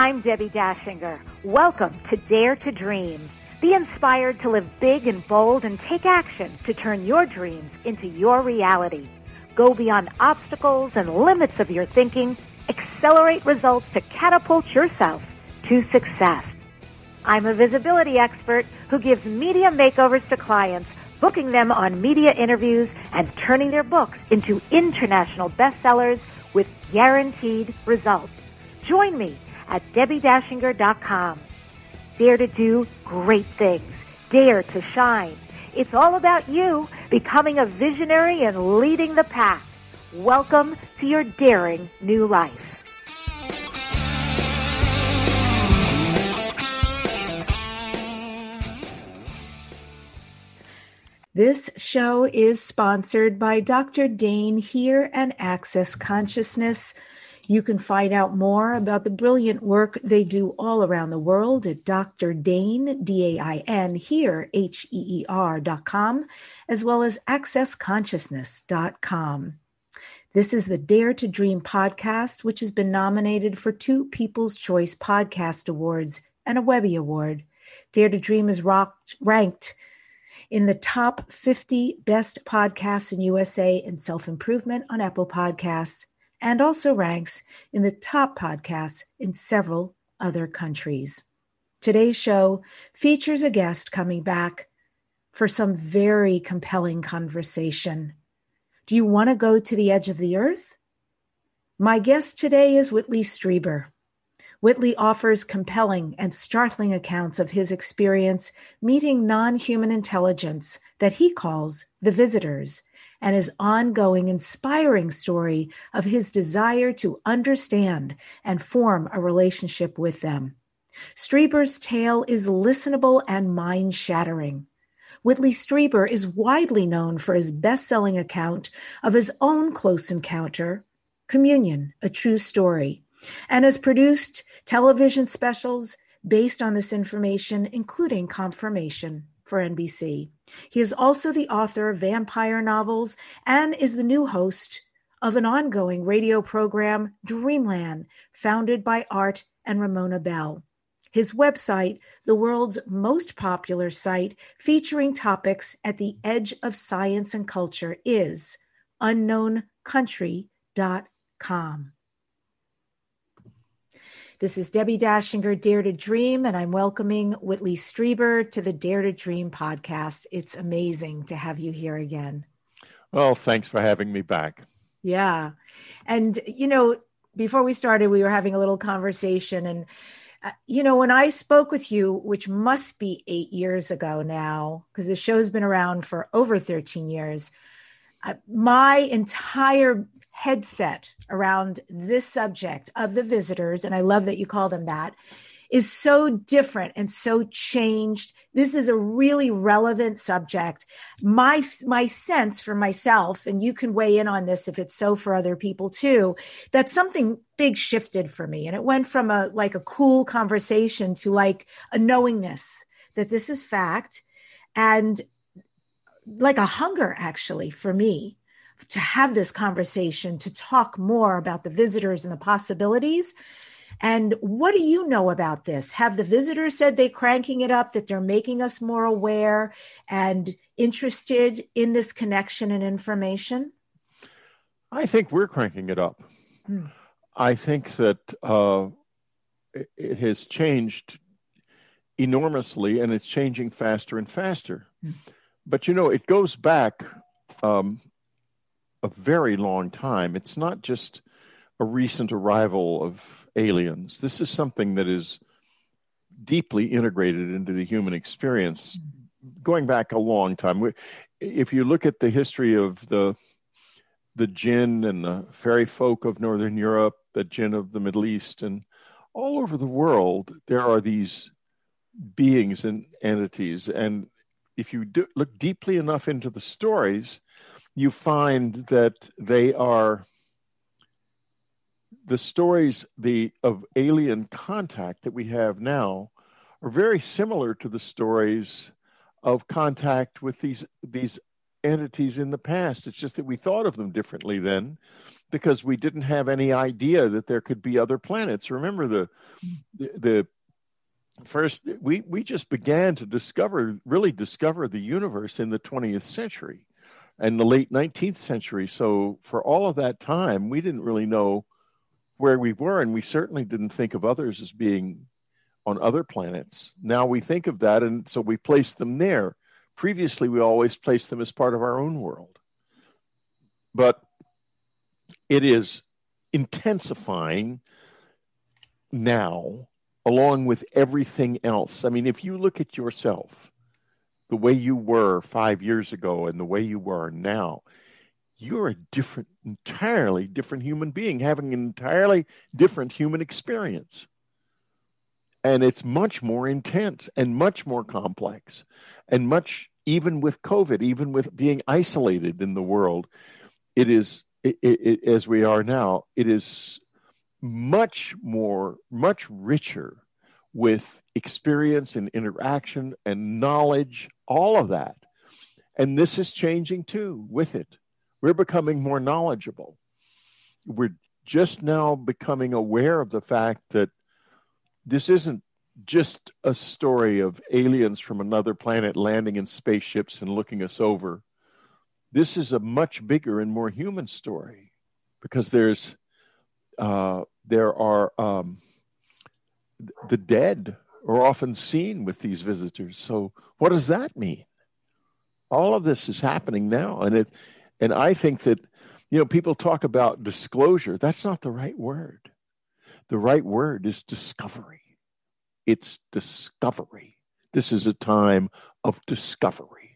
I'm Debbie Dashinger. Welcome to Dare to Dream. Be inspired to live big and bold and take action to turn your dreams into your reality. Go beyond obstacles and limits of your thinking. Accelerate results to catapult yourself to success. I'm a visibility expert who gives media makeovers to clients, booking them on media interviews and turning their books into international bestsellers with guaranteed results. Join me at DebbieDashinger.com. Dare to do great things. Dare to shine. It's all about you becoming a visionary and leading the pack. Welcome to your daring new life. This show is sponsored by Dr. Dane here and Access Consciousness. You can find out more about the brilliant work they do all around the world at Dr. Dane, D-A-I-N, here, H-E-E-R.com, as well as accessconsciousness.com. This is the Dare to Dream podcast, which has been nominated for 2 People's Choice Podcast Awards and a Webby Award. Dare to Dream is ranked in the top 50 best podcasts in USA in self-improvement on Apple Podcasts, and also ranks in the top podcasts in several other countries. Today's show features a guest coming back for some very compelling conversation. Do you want to go to the edge of the earth? My guest today is Whitley Strieber. Whitley offers compelling and startling accounts of his experience meeting non-human intelligence that he calls the visitors, and his ongoing inspiring story of his desire to understand and form a relationship with them. Strieber's tale is listenable and mind-shattering. Whitley Strieber is widely known for his best-selling account of his own close encounter, Communion, A True Story, and has produced television specials based on this information, including Confirmation for NBC. He is also the author of vampire novels and is the new host of an ongoing radio program, Dreamland, founded by Art and Ramona Bell. His website, the world's most popular site featuring topics at the edge of science and culture, is unknowncountry.com. This is Debbie Dashinger, Dare to Dream, and I'm welcoming Whitley Strieber to the Dare to Dream podcast. It's amazing to have you here again. Well, thanks for having me back. Yeah. And, before we started, we were having a little conversation. And, when I spoke with you, which must be 8 years ago now, because the show's been around for over 13 years, my entire headset around this subject of the visitors, and I love that you call them that, is so different and so changed. This is a really relevant subject. My sense for myself, and you can weigh in on this if it's so for other people too, that something big shifted for me. And it went from a cool conversation to like a knowingness that this is fact, and like a hunger actually for me to have this conversation, to talk more about the visitors and the possibilities. And what do you know about this? Have the visitors said they're cranking it up, that they're making us more aware and interested in this connection and information? I think we're cranking it up. I think that it has changed enormously, and it's changing faster and faster. But, it goes back a very long time. It's not just a recent arrival of aliens. This is something that is deeply integrated into the human experience, going back a long time. If you look at the history of the jinn and the fairy folk of Northern Europe, the jinn of the Middle East, and all over the world, there are these beings and entities. And if you look deeply enough into the stories, you find that they are the stories of alien contact that we have now are very similar to the stories of contact with these entities in the past. It's just that we thought of them differently then. because we didn't have any idea that there could be other planets. Remember the first, we just began to really discover the universe in the 20th century and the late 19th century. So for all of that time, we didn't really know where we were, and we certainly didn't think of others as being on other planets. Now we think of that, and so we place them there. Previously, we always placed them as part of our own world. But it is intensifying now, along with everything else. I mean, if you look at yourself, the way you were 5 years ago and the way you were now, you're a entirely different human being, having an entirely different human experience. And it's much more intense and much more complex, and much, even with COVID, even with being isolated in the world, it is, as we are now, it is much richer with experience and interaction and knowledge, all of that. And this is changing too with it. We're becoming more knowledgeable. We're just now becoming aware of the fact that this isn't just a story of aliens from another planet landing in spaceships and looking us over. This is a much bigger and more human story, because there are the dead are often seen with these visitors. So what does that mean? All of this is happening now, and I think that, people talk about disclosure. That's not the right word. The right word is discovery. It's discovery. This is a time of discovery.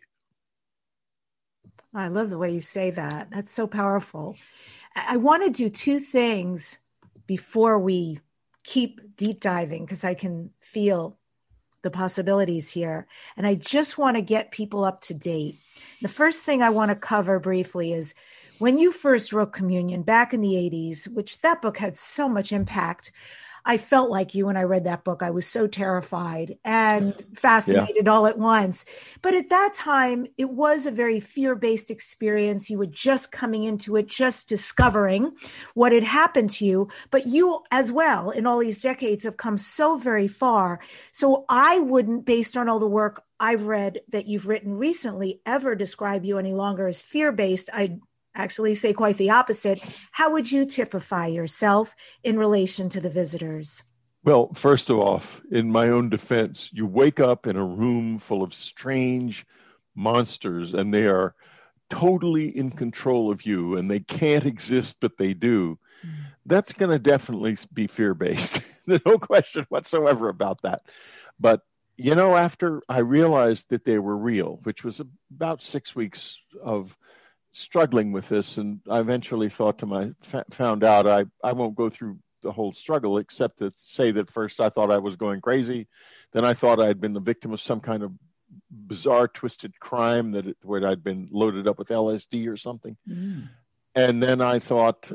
I love the way you say that. That's so powerful. I want to do two things before we keep deep diving, because I can feel the possibilities here. And I just want to get people up to date. The first thing I want to cover briefly is when you first wrote Communion back in the 80s, which that book had so much impact. I felt like you when I read that book. I was so terrified and fascinated all at once. But at that time, it was a very fear-based experience. You were just coming into it, just discovering what had happened to you. But you as well, in all these decades, have come so very far. So I wouldn't, based on all the work I've read that you've written recently, ever describe you any longer as fear-based. I'd actually say quite the opposite. How would you typify yourself in relation to the visitors? Well, first of all, in my own defense, you wake up in a room full of strange monsters, and they are totally in control of you, and they can't exist, but they do. That's going to definitely be fear-based. There's no question whatsoever about that. But, after I realized that they were real, which was about 6 weeks of struggling with this, and I eventually found out I won't go through the whole struggle, except to say that first I thought I was going crazy. Then I thought I had been the victim of some kind of bizarre, twisted crime where I'd been loaded up with LSD or something. And then I thought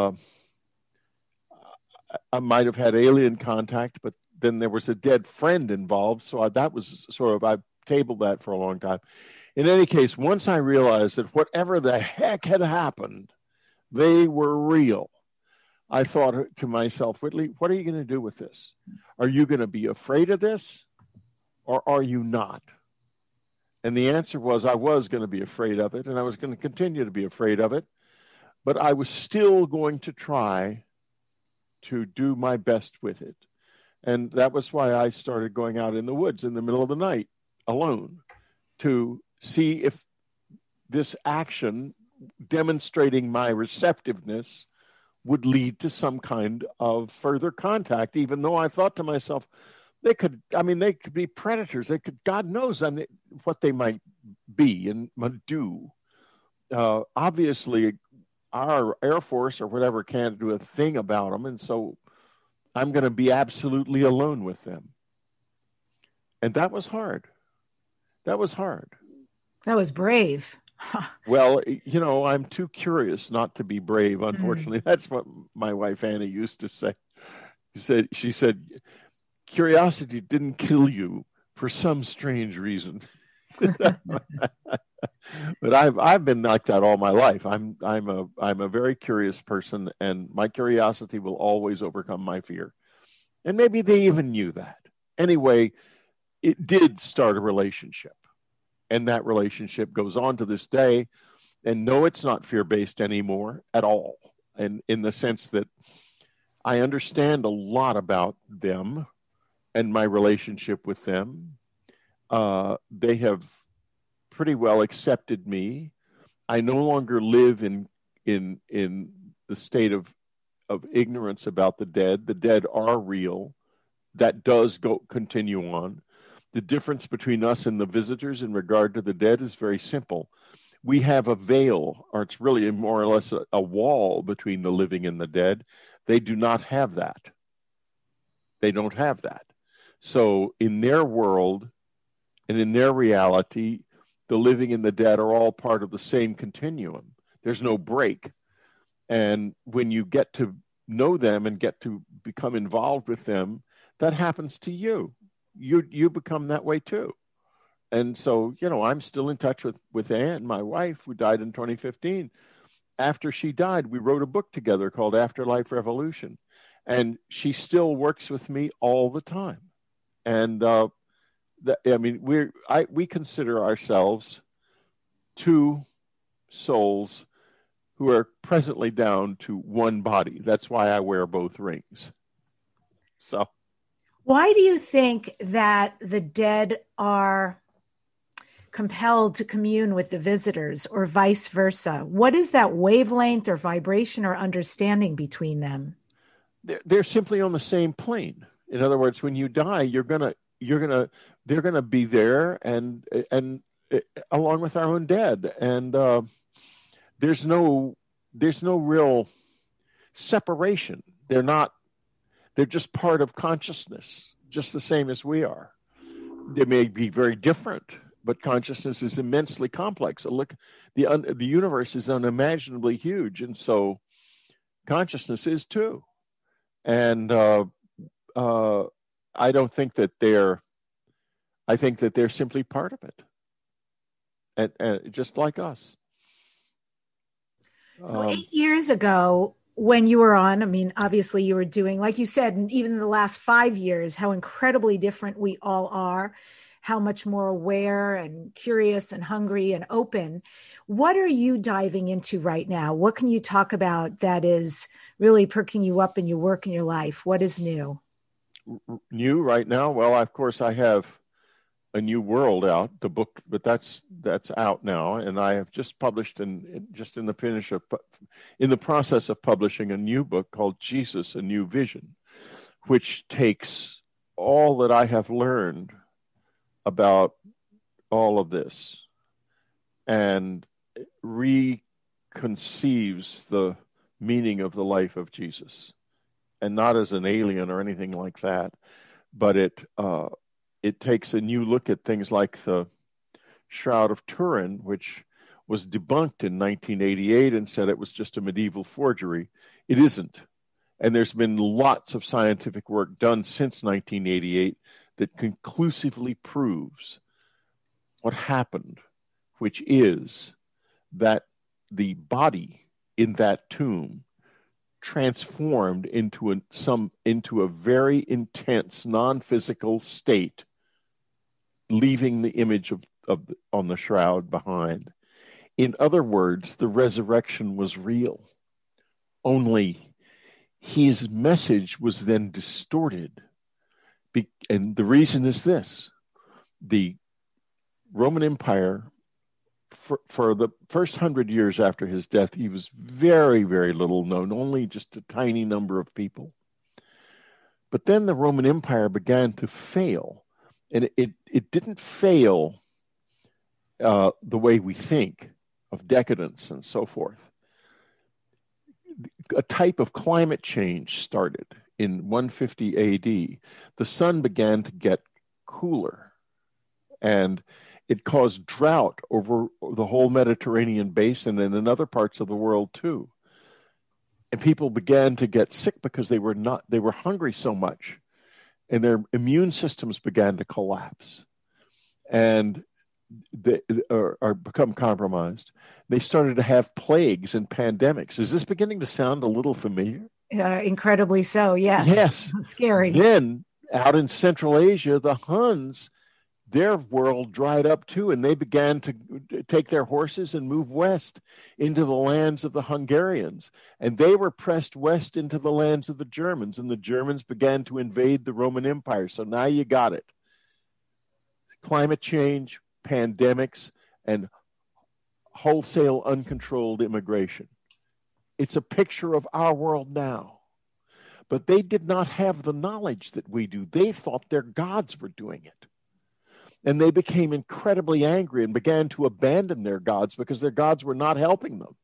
I might have had alien contact, but then there was a dead friend involved. So that was I tabled that for a long time. In any case, once I realized that whatever the heck had happened, they were real, I thought to myself, Whitley, what are you going to do with this? Are you going to be afraid of this, or are you not? And the answer was I was going to be afraid of it, and I was going to continue to be afraid of it, but I was still going to try to do my best with it. And that was why I started going out in the woods in the middle of the night alone to see if this action demonstrating my receptiveness would lead to some kind of further contact, even though I thought to myself, they could be predators. God knows what they might be and do. Obviously, our Air Force or whatever can't do a thing about them. And so I'm going to be absolutely alone with them. And that was hard. That was brave. Well, I'm too curious not to be brave, unfortunately. That's what my wife, Anna, used to say. She said, curiosity didn't kill you for some strange reason. But I've been like that all my life. I'm a very curious person, and my curiosity will always overcome my fear. And maybe they even knew that. Anyway, it did start a relationship, and that relationship goes on to this day. And no, it's not fear-based anymore at all. And in the sense that I understand a lot about them and my relationship with them. They have pretty well accepted me. I no longer live in the state of ignorance about the dead. The dead are real. That does continue on. The difference between us and the visitors in regard to the dead is very simple. We have a veil, or it's really more or less a wall between the living and the dead. They do not have that. They don't have that. So in their world and in their reality, the living and the dead are all part of the same continuum. There's no break. And when you get to know them and get to become involved with them, that happens to you. You become that way too. And so, I'm still in touch with Anne, my wife, who died in 2015. After she died, we wrote a book together called Afterlife Revolution. And she still works with me all the time. And we consider ourselves two souls who are presently down to one body. That's why I wear both rings. So, why do you think that the dead are compelled to commune with the visitors, or vice versa? What is that wavelength or vibration or understanding between them? They're simply on the same plane. In other words, when you die, they're gonna be there and along with our own dead, and there's no real separation. They're just part of consciousness, just the same as we are. They may be very different, but consciousness is immensely complex. Look, the universe is unimaginably huge, and so consciousness is too. And I don't think that I think that they're simply part of it, and just like us. So 8 years ago, when you were on, obviously you were doing, like you said, and even in the last 5 years, how incredibly different we all are, how much more aware and curious and hungry and open. What are you diving into right now? What can you talk about that is really perking you up in your work and your life? What is new? New right now? Well, of course, I have A New World out, the book, but that's out now, and I have just published in the process of publishing a new book called Jesus, A New Vision, which takes all that I have learned about all of this and reconceives the meaning of the life of Jesus, and not as an alien or anything like that, but it takes a new look at things like the Shroud of Turin, which was debunked in 1988 and said it was just a medieval forgery. It isn't. And there's been lots of scientific work done since 1988 that conclusively proves what happened, which is that the body in that tomb transformed into a very intense non-physical state, leaving the image on the shroud behind. In other words, the resurrection was real. Only his message was then distorted. And the reason is this: the Roman Empire, for the first 100 years after his death, he was very, very little known, only just a tiny number of people. But then the Roman Empire began to fail. And it didn't fail the way we think of decadence and so forth. A type of climate change started in 150 AD. The sun began to get cooler, and it caused drought over the whole Mediterranean basin and in other parts of the world too. And people began to get sick because they were hungry so much, and their immune systems began to collapse. And they are become compromised. They started to have plagues and pandemics. Is this beginning to sound a little familiar? Incredibly so, yes. Yes. Scary. Then out in Central Asia, the Huns, their world dried up too, and they began to take their horses and move west into the lands of the Hungarians. And they were pressed west into the lands of the Germans, and the Germans began to invade the Roman Empire. So now you got it. Climate change, pandemics, and wholesale uncontrolled immigration. It's a picture of our world now. But they did not have the knowledge that we do. They thought their gods were doing it. And they became incredibly angry and began to abandon their gods because their gods were not helping them.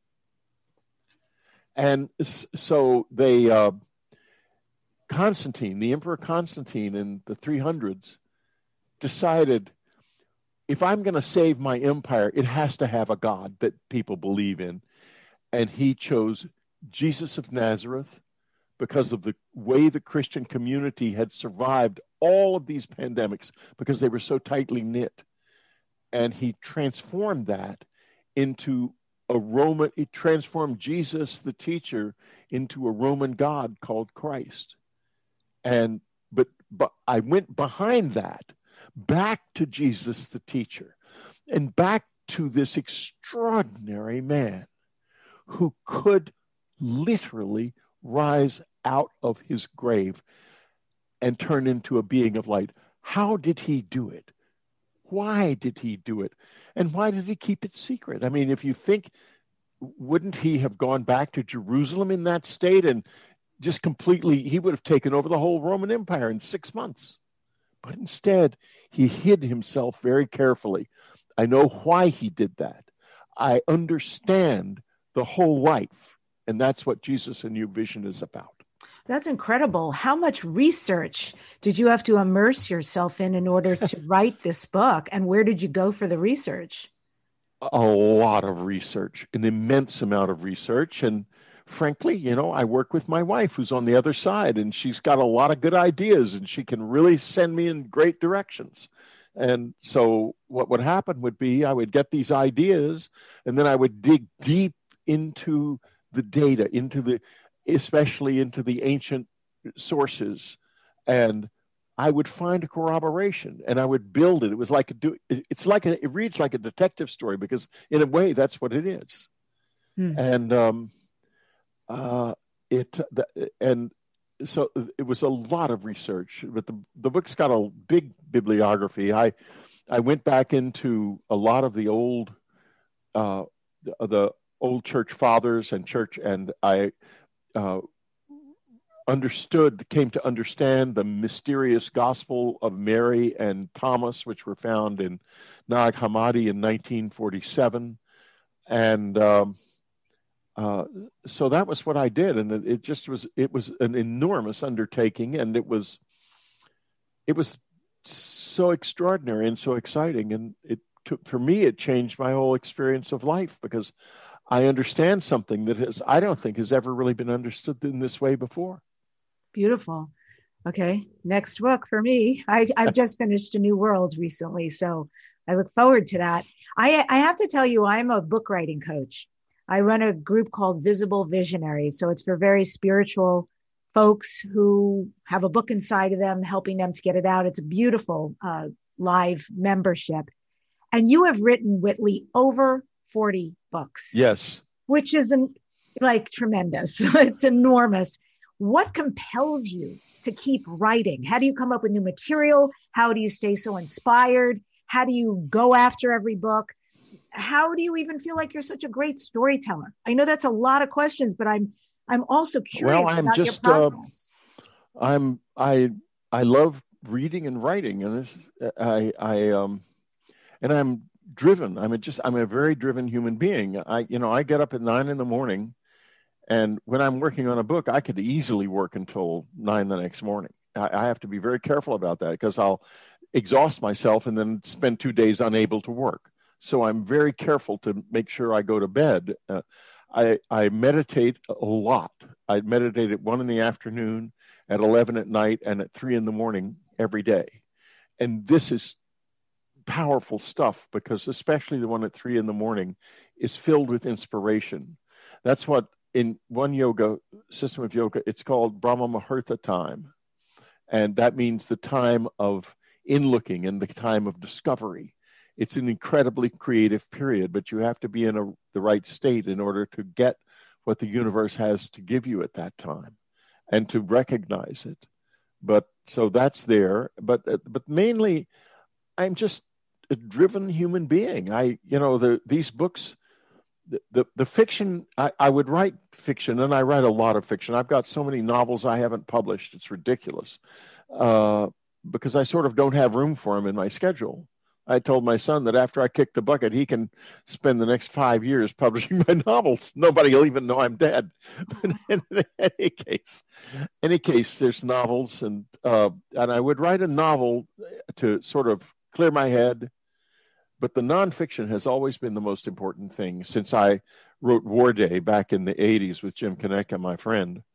And so they, Constantine, the Emperor Constantine in the 300s, decided, if I'm going to save my empire, it has to have a God that people believe in. And he chose Jesus of Nazareth because of the way the Christian community had survived all of these pandemics because they were so tightly knit. And he transformed that into he transformed Jesus, the teacher, into a Roman God called Christ. But I went behind that, back to Jesus, the teacher, and back to this extraordinary man who could literally rise out of his grave and turn into a being of light. How did he do it? Why did he do it? And why did he keep it secret? I mean, if you think, wouldn't he have gone back to Jerusalem in that state and just completely, he would have taken over the whole Roman Empire in 6 months. But instead, he hid himself very carefully. I know why he did that. I understand the whole life. And that's what Jesus: A New Vision is about. That's incredible. How much research did you have to immerse yourself in order to write this book? And where did you go for the research? A lot of research, an immense amount of research. And frankly, I work with my wife who's on the other side, and she's got a lot of good ideas, and she can really send me in great directions. And so what would happen would be I would get these ideas, and then I would dig deep into the data, especially into the ancient sources, and I would find a corroboration, and I would build it. It was like it reads like a detective story, because in a way that's what it is. And so it was a lot of research, but the book's got a big bibliography. I went back into a lot of the old church fathers and I came to understand the mysterious Gospel of Mary and Thomas, which were found in Nag Hammadi in 1947. And so that was what I did. And it was an enormous undertaking, and it was so extraordinary and so exciting. And for me, it changed my whole experience of life, because I understand something that I don't think has ever really been understood in this way before. Beautiful. Okay. Next book for me. I've just finished A New World recently, so I look forward to that. I have to tell you, I'm a book writing coach. I run a group called Visible Visionaries. So it's for very spiritual folks who have a book inside of them, helping them to get it out. It's a beautiful live membership. And you have written, Whitley, over 40 books. Yes. Which is tremendous. It's enormous. What compels you to keep writing? How do you come up with new material? How do you stay so inspired? How do you go after every book? How do you even feel like you're such a great storyteller? I know that's a lot of questions, but I'm also curious about your process. I love reading and writing, and I'm driven. I'm a very driven human being. I get up at 9 a.m, and when I'm working on a book, I could easily work until 9 the next morning. I have to be very careful about that, because I'll exhaust myself and then spend 2 days unable to work. So I'm very careful to make sure I go to bed. I meditate a lot. I meditate at 1 p.m, at 11 p.m, and at 3 a.m. every day. And this is powerful stuff, because especially the one at 3 a.m. is filled with inspiration. That's what in one yoga system of yoga, it's called Brahma Muhurta time. And that means the time of in-looking and the time of discovery. It's an incredibly creative period, but you have to be in the right state in order to get what the universe has to give you at that time and to recognize it. But so that's there. But mainly, I'm just a driven human being. These books, the fiction, I would write fiction, and I write a lot of fiction. I've got so many novels I haven't published. It's ridiculous, because I sort of don't have room for them in my schedule. I told my son that after I kick the bucket, he can spend the next 5 years publishing my novels. Nobody will even know I'm dead. But in any case, there's novels, and I would write a novel to sort of clear my head. But the nonfiction has always been the most important thing since I wrote War Day back in the 80s with Jim Konecka, my friend.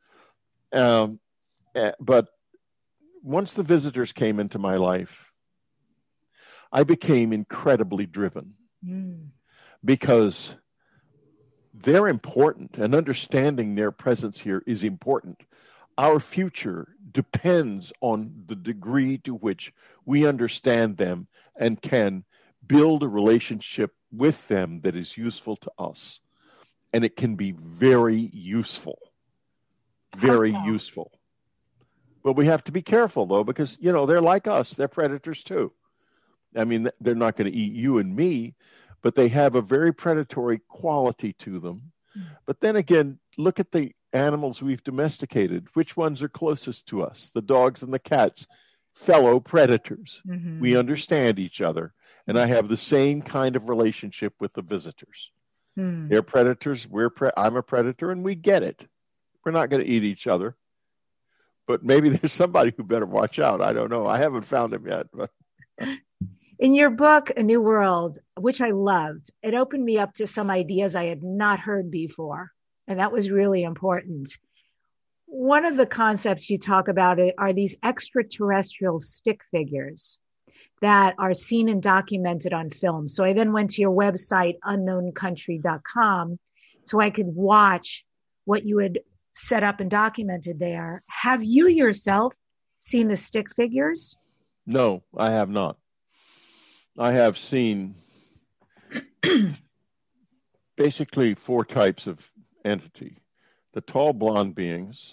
But once the visitors came into my life, I became incredibly driven because they're important, and understanding their presence here is important. Our future depends on the degree to which we understand them and can build a relationship with them that is useful to us. And it can be very useful, very useful. But we have to be careful, though, because, they're like us. They're predators, too. I mean, they're not going to eat you and me, but they have a very predatory quality to them. But then again, look at the animals we've domesticated. Which ones are closest to us? The dogs and the cats, fellow predators. Mm-hmm. We understand each other. And I have the same kind of relationship with the visitors. They're predators. I'm a predator, and we get it. We're not going to eat each other. But maybe there's somebody who better watch out. I don't know. I haven't found him yet. But in your book, A New World, which I loved, it opened me up to some ideas I had not heard before. And that was really important. One of the concepts you talk about are these extraterrestrial stick figures that are seen and documented on film. So I then went to your website, unknowncountry.com, so I could watch what you had set up and documented there. Have you yourself seen the stick figures? No, I have not. I have seen basically 4 types of entity. The tall blonde beings,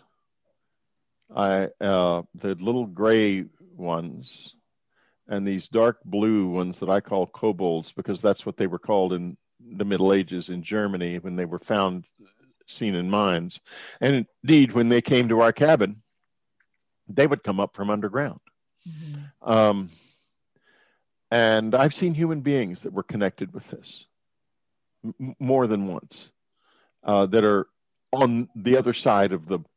the little gray ones, and these dark blue ones that I call kobolds, because that's what they were called in the Middle Ages in Germany when they were seen in mines. And indeed, when they came to our cabin, they would come up from underground. Mm-hmm. And I've seen human beings that were connected with this more than once, that are on the other side of the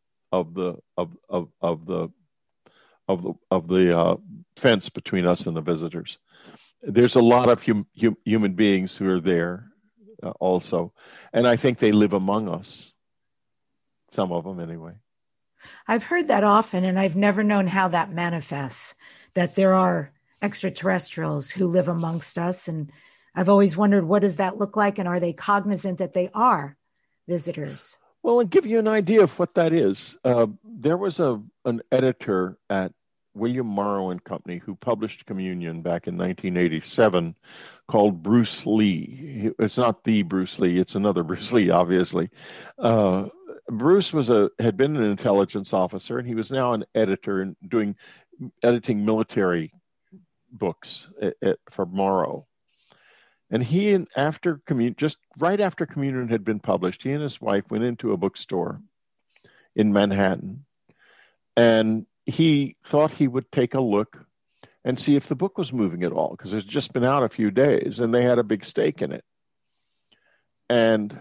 fence between us and the visitors. There's a lot of human beings who are there also, and I think they live among us. Some of them, anyway. I've heard that often, and I've never known how that manifests. That there are extraterrestrials who live amongst us, and I've always wondered, what does that look like, and are they cognizant that they are visitors? Well, and give you an idea of what that is. There was an editor at William Morrow and Company who published Communion back in 1987 called Bruce Lee. It's not the Bruce Lee, it's another Bruce Lee, obviously. Bruce had been an intelligence officer, and he was now an editor and editing military books for Morrow. And just right after Communion had been published, he and his wife went into a bookstore in Manhattan, and he thought he would take a look and see if the book was moving at all, because it's just been out a few days, and they had a big stake in it. And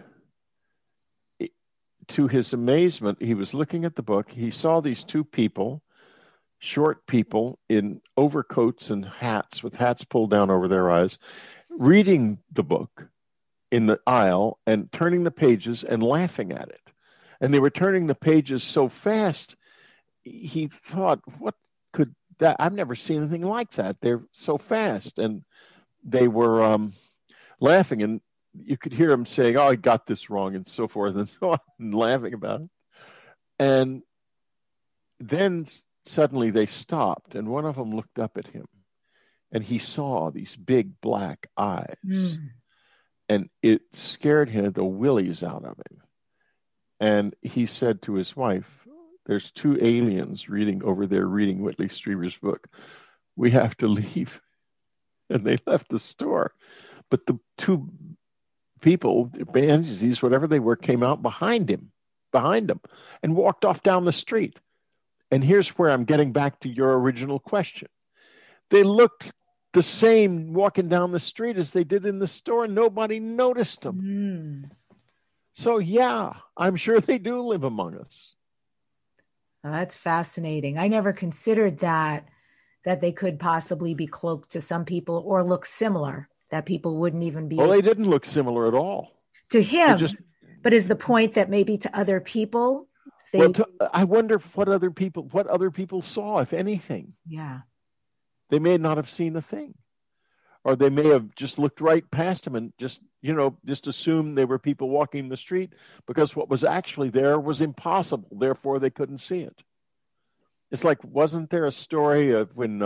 to his amazement, he was looking at the book. He saw these 2 people, short people in overcoats and hats, with hats pulled down over their eyes, reading the book in the aisle and turning the pages and laughing at it. And they were turning the pages so fast, he thought, what could that? I've never seen anything like that. They're so fast. And they were laughing, and you could hear them saying, "Oh, I got this wrong," and so forth and so on, and laughing about it. And then suddenly they stopped, and one of them looked up at him, and he saw these big black eyes, and it scared him the willies out of him. And he said to his wife, "There's two aliens reading over there, reading Whitley Strieber's book. We have to leave." And they left the store. But the two people, entities, whatever they were, came out behind him, and walked off down the street. And here's where I'm getting back to your original question. They looked the same walking down the street as they did in the store, and nobody noticed them. So, yeah, I'm sure they do live among us. Oh, that's fascinating. I never considered that they could possibly be cloaked to some people or look similar, that people wouldn't even be. Well, they didn't look similar at all. To him, but is the point that maybe to other people? I wonder what other people saw, if anything. Yeah. They may not have seen a thing. Or they may have just looked right past him and just assumed they were people walking the street, because what was actually there was impossible. Therefore, they couldn't see it. It's like, wasn't there a story of when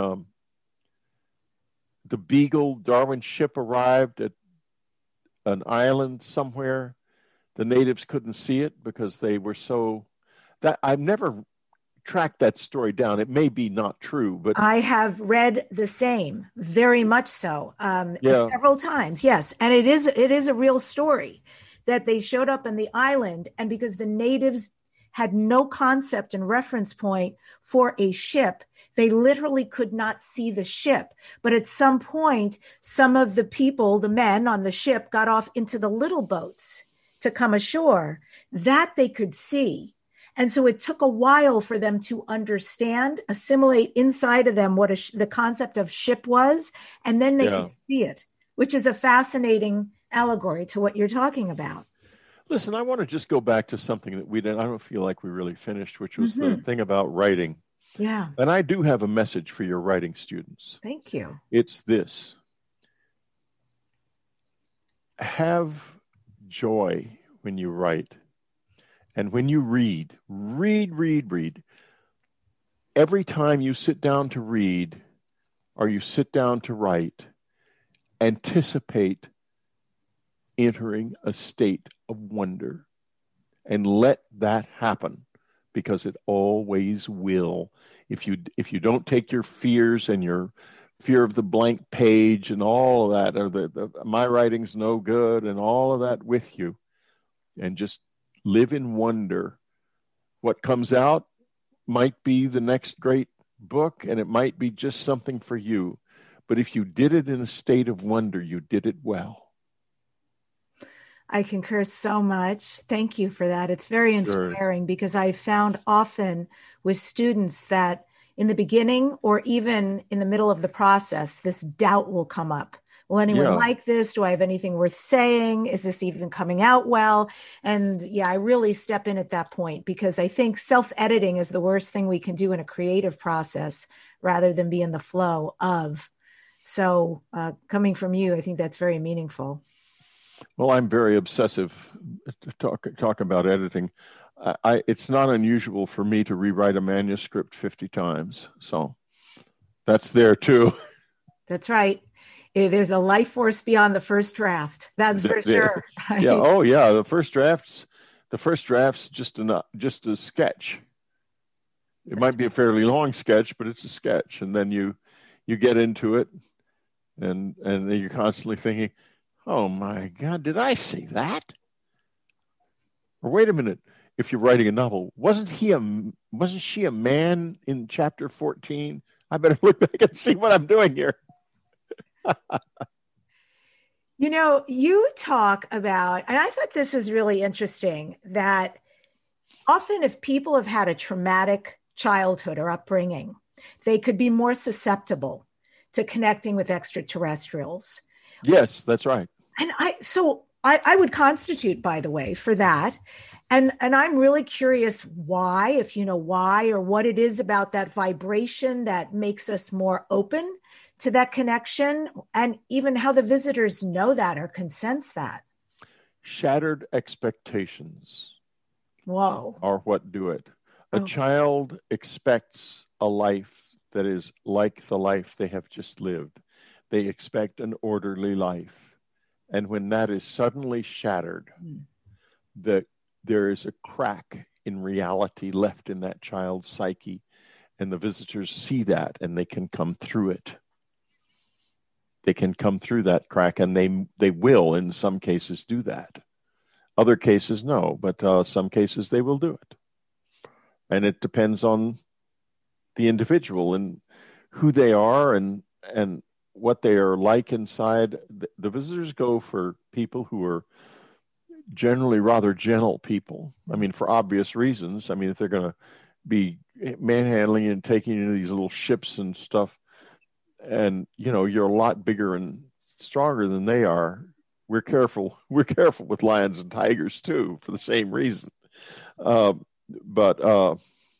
the Beagle Darwin ship arrived at an island somewhere? The natives couldn't see it because they were so... that I've never tracked that story down. It may be not true, but I have read the same, very much so, several times. Yes, and it is a real story that they showed up on the island, and because the natives had no concept and reference point for a ship, they literally could not see the ship. But at some point, some of the people, the men on the ship, got off into the little boats to come ashore. That they could see. And so it took a while for them to understand, assimilate inside of them what the concept of ship was, and then they could see it, which is a fascinating allegory to what you're talking about. Listen, I want to just go back to something that I don't feel like we really finished, which was the thing about writing. Yeah. And I do have a message for your writing students. Thank you. It's this. Have joy when you write. And when you read. Every time you sit down to read or you sit down to write, anticipate entering a state of wonder, and let that happen, because it always will. If you don't take your fears and your fear of the blank page and all of that, or the my writing's no good and all of that with you, and just live in wonder, what comes out might be the next great book, and it might be just something for you. But if you did it in a state of wonder, you did it well. I concur so much. Thank you for that. It's very inspiring, because I found often with students that in the beginning or even in the middle of the process, this doubt will come up. Will anyone like this? Do I have anything worth saying? Is this even coming out well? And I really step in at that point, because I think self-editing is the worst thing we can do in a creative process, rather than be in the flow of. So coming from you, I think that's very meaningful. Well, I'm very obsessive to talk about editing. It's not unusual for me to rewrite a manuscript 50 times. So that's there too. That's right. There's a life force beyond the first draft. That's for sure. Yeah. Oh, yeah. The first draft's just a sketch. It might be a fairly long sketch, but it's a sketch. And then you get into it, and then you're constantly thinking, oh my God, did I say that? Or wait a minute, if you're writing a novel, wasn't she a man in chapter 14? I better look back and see what I'm doing here. You talk about, and I thought this was really interesting, that often if people have had a traumatic childhood or upbringing, they could be more susceptible to connecting with extraterrestrials. Yes, that's right. And I would constitute, by the way, for that. And I'm really curious why, if you know why, or what it is about that vibration that makes us more open to that connection, and even how the visitors know that or can sense that? Shattered expectations. Whoa. Are what do it. A child expects a life that is like the life they have just lived. They expect an orderly life. And when that is suddenly shattered, that there is a crack in reality left in that child's psyche, and the visitors see that and they can come through it. They can come through that crack, and they will in some cases do that. Other cases, no, but some cases they will do it. And it depends on the individual and who they are and what they are like inside. The visitors go for people who are generally rather gentle people. I mean, for obvious reasons. I mean, if they're going to be manhandling and taking you to these little ships and stuff, and, you know, you're a lot bigger and stronger than they are, we're careful with lions and tigers too, for the same reason. But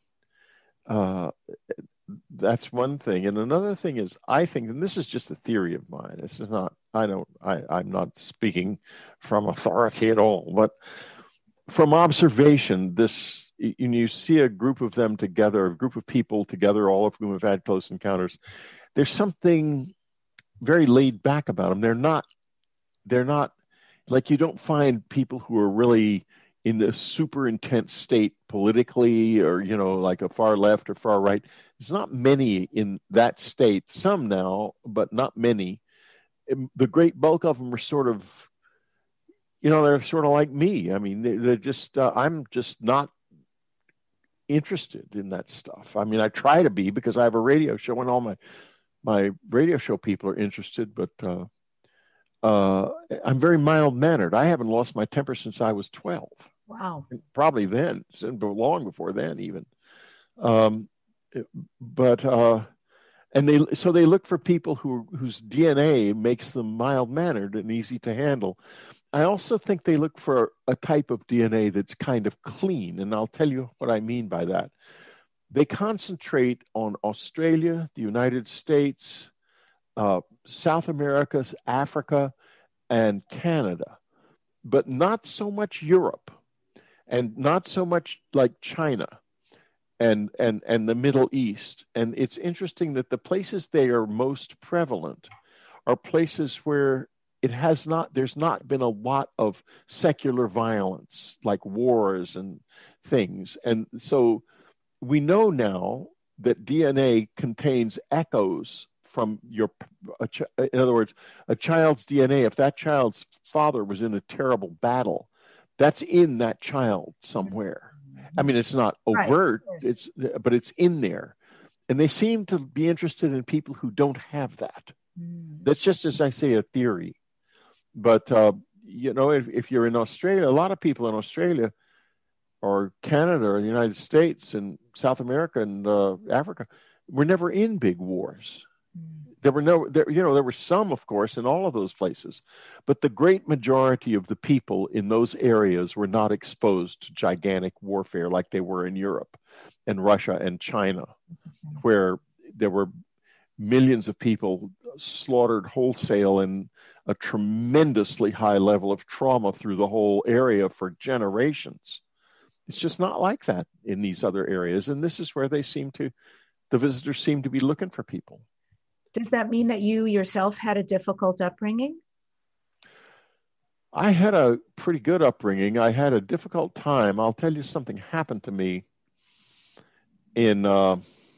that's one thing. And another thing is, I think, and this is just a theory of mine, this is not, I'm not speaking from authority at all, but from observation, you see a group of them together, a group of people together, all of whom have had close encounters. There's something very laid back about them. They're not like, you don't find people who are really in a super intense state politically, or, you know, like a far left or far right. There's not many in that state. Some now, but not many. The great bulk of them are sort of, you know, they're sort of like me. I mean, they're just, I'm just not interested in that stuff. I mean, I try to be, because I have a radio show and all my radio show people are interested, but I'm very mild-mannered. I haven't lost my temper since I was 12. Wow. Probably then, long before then even. And they look for people whose DNA makes them mild-mannered and easy to handle. I also think they look for a type of DNA that's kind of clean, and I'll tell you what I mean by that. They concentrate on Australia, the United States, South America, Africa, and Canada, but not so much Europe, and not so much like China and the Middle East. And it's interesting that the places they are most prevalent are places where there's not been a lot of secular violence, like wars and things. And so we know now that DNA contains echoes from in other words, a child's DNA. If that child's father was in a terrible battle, that's in that child somewhere. I mean, it's not overt, right, but it's in there. And they seem to be interested in people who don't have that. That's just, as I say, a theory. But, you know, if you're in Australia, a lot of people in Australia or Canada or the United States and South America and Africa were never in big wars. There were some, of course, in all of those places, but the great majority of the people in those areas were not exposed to gigantic warfare like they were in Europe and Russia and China, where there were millions of people slaughtered wholesale and a tremendously high level of trauma through the whole area for generations. It's just not like that in these other areas. And this is where the visitors seem to be looking for people. Does that mean that you yourself had a difficult upbringing? I had a pretty good upbringing. I had a difficult time. I'll tell you, something happened to me in, I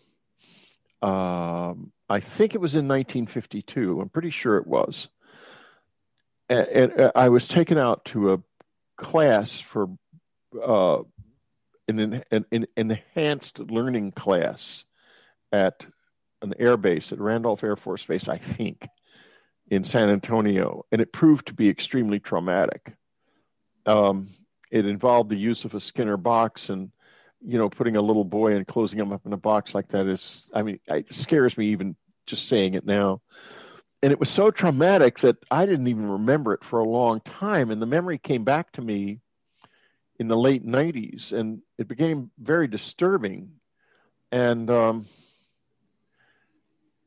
think it was in 1952. I'm pretty sure it was. And I was taken out to a class for an enhanced learning class at an air base at Randolph Air Force Base, I think, in San Antonio, and it proved to be extremely traumatic. It involved the use of a Skinner box, and, you know, putting a little boy and closing him up in a box like that it scares me even just saying it now. And it was so traumatic that I didn't even remember it for a long time, and the memory came back to me in the late 90s, and it became very disturbing. And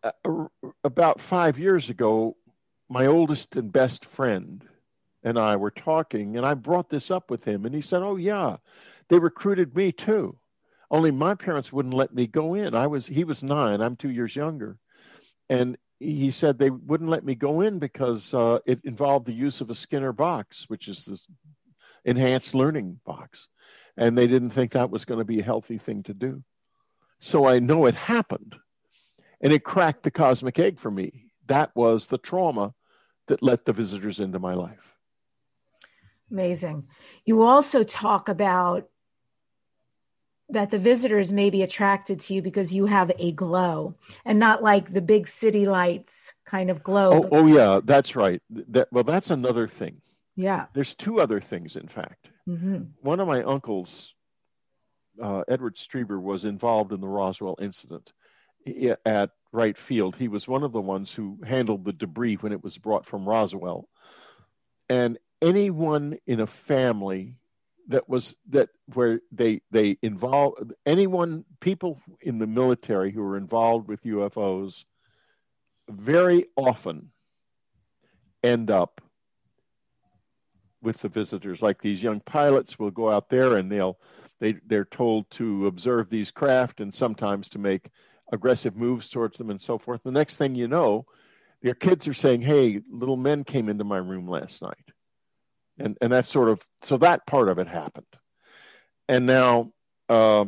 about 5 years ago, my oldest and best friend and I were talking, and I brought this up with him, and he said, "Oh yeah, they recruited me too. Only my parents wouldn't let me go in. He was 9, I'm 2 years younger, and he said they wouldn't let me go in because it involved the use of a Skinner box, which is this enhanced learning box, and they didn't think that was going to be a healthy thing to do. So I know it happened, and it cracked the cosmic egg for me. That was the trauma that let the visitors into my life." Amazing. You also talk about that the visitors may be attracted to you because you have a glow, and not like the big city lights kind of glow. Oh yeah, that's right. That's another thing. Yeah. There's 2 other things, in fact. Mm-hmm. One of my uncles, Edward Strieber, was involved in the Roswell incident at Wright Field. He was one of the ones who handled the debris when it was brought from Roswell. And anyone in a family where they involve people in the military who are involved with UFOs very often end up with the visitors. Like these young pilots will go out there and they're told to observe these craft and sometimes to make aggressive moves towards them and so forth. The next thing you know, their kids are saying, "Hey, little men came into my room last night." And that's so that part of it happened. And now, and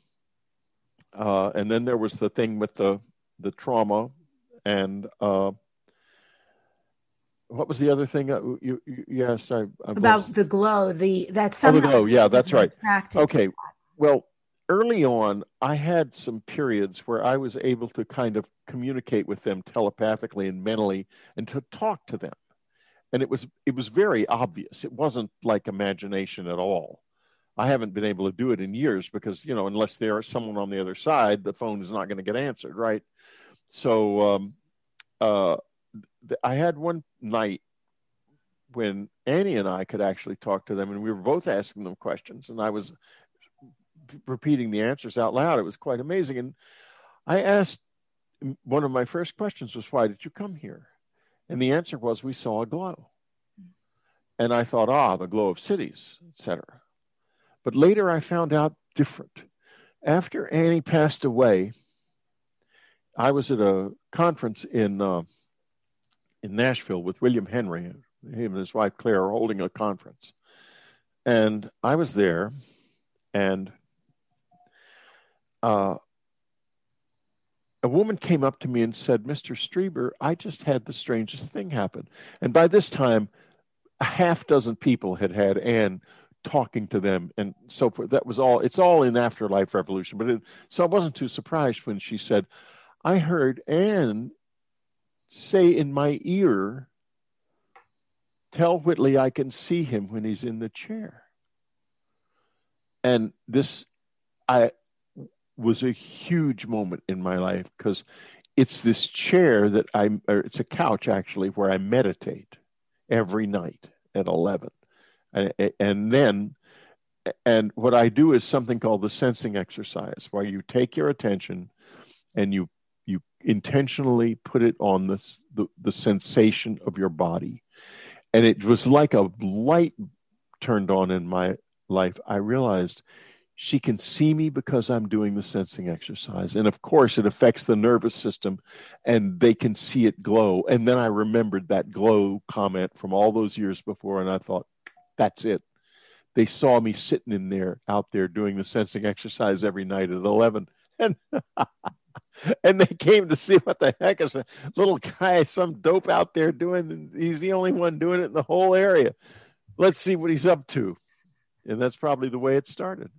then there was the thing with the trauma, and what was the other thing you asked? About the glow, the glow. Yeah, that's right. Okay. To well, early on, I had some periods where I was able to kind of communicate with them telepathically and mentally, and to talk to them. And it was very obvious. It wasn't like imagination at all. I haven't been able to do it in years because, unless there's someone on the other side, the phone is not going to get answered, right? So I had one night when Annie and I could actually talk to them, and we were both asking them questions, and I was repeating the answers out loud. It was quite amazing. And I asked, one of my first questions was, "Why did you come here?" And the answer was, "We saw a glow." And I thought, the glow of cities, etc. But later I found out different. After Annie passed away, I was at a conference in Nashville with William Henry. Him and his wife Claire are holding a conference. And I was there, and a woman came up to me and said, "Mr. Strieber, I just had the strangest thing happen." And by this time, a half dozen people had Anne talking to them and so forth. That was all. It's all in Afterlife Revolution. So I wasn't too surprised when she said, "I heard Anne say in my ear, 'Tell Whitley I can see him when he's in the chair.'" And this was a huge moment in my life, because it's this chair it's a couch actually, where I meditate every night at 11. And what I do is something called the sensing exercise, where you take your attention and you intentionally put it on the sensation of your body. And it was like a light turned on in my life. I realized she can see me because I'm doing the sensing exercise. And of course, it affects the nervous system, and they can see it glow. And then I remembered that glow comment from all those years before, and I thought, that's it. They saw me sitting out there doing the sensing exercise every night at 11. And and they came to see what the heck is a little guy, some dope out there doing. He's the only one doing it in the whole area. Let's see what he's up to. And that's probably the way it started.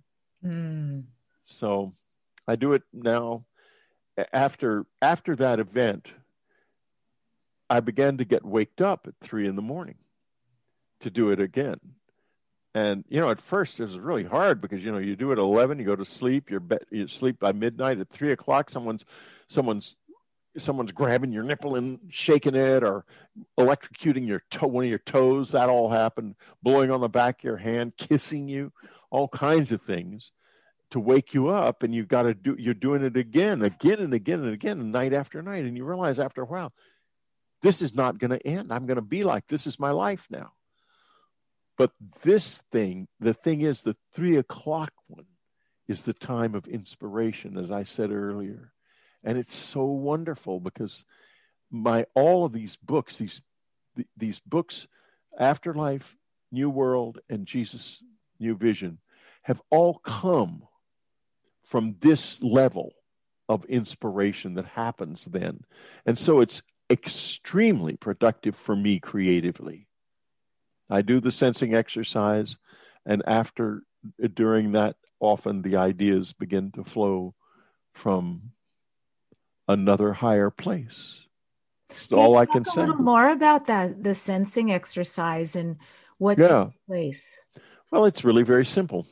So I do it now. After that event, I began to get waked up at 3 a.m. to do it again. And, at first it was really hard because, you do it at 11, you go to sleep, you sleep by midnight. At 3 o'clock, someone's grabbing your nipple and shaking it, or electrocuting one of your toes. That all happened. Blowing on the back of your hand, kissing you, all kinds of things to wake you up, and you're doing it again and again, night after night. And you realize after a while, this is not going to end. I'm going to be like, this is my life now. But the thing is, the 3 o'clock one is the time of inspiration, as I said earlier. And it's so wonderful because all of these books, these books, Afterlife, New World, and Jesus' New Vision, have all come from this level of inspiration that happens then. And so it's extremely productive for me creatively. I do the sensing exercise, and during that, often the ideas begin to flow from another higher place. That's all I can say. A little more about that, the sensing exercise and what takes place. Well, it's really very simple.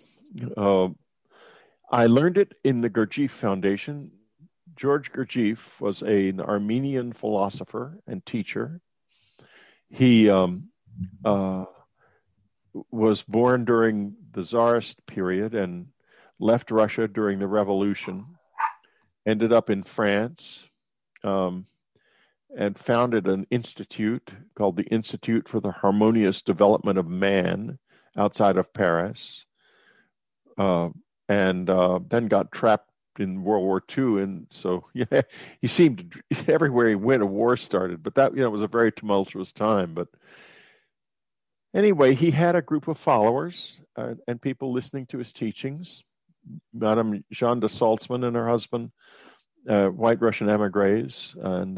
I learned it in the Gurdjieff Foundation. George Gurdjieff was an Armenian philosopher and teacher. He was born during the Tsarist period and left Russia during the revolution, ended up in France, and founded an institute called the Institute for the Harmonious Development of Man outside of Paris, and then got trapped in World War II. And so he seemed everywhere he went, a war started. But that was a very tumultuous time. But anyway, he had a group of followers and people listening to his teachings. Madame Jeanne de Salzman and her husband, white Russian emigres, and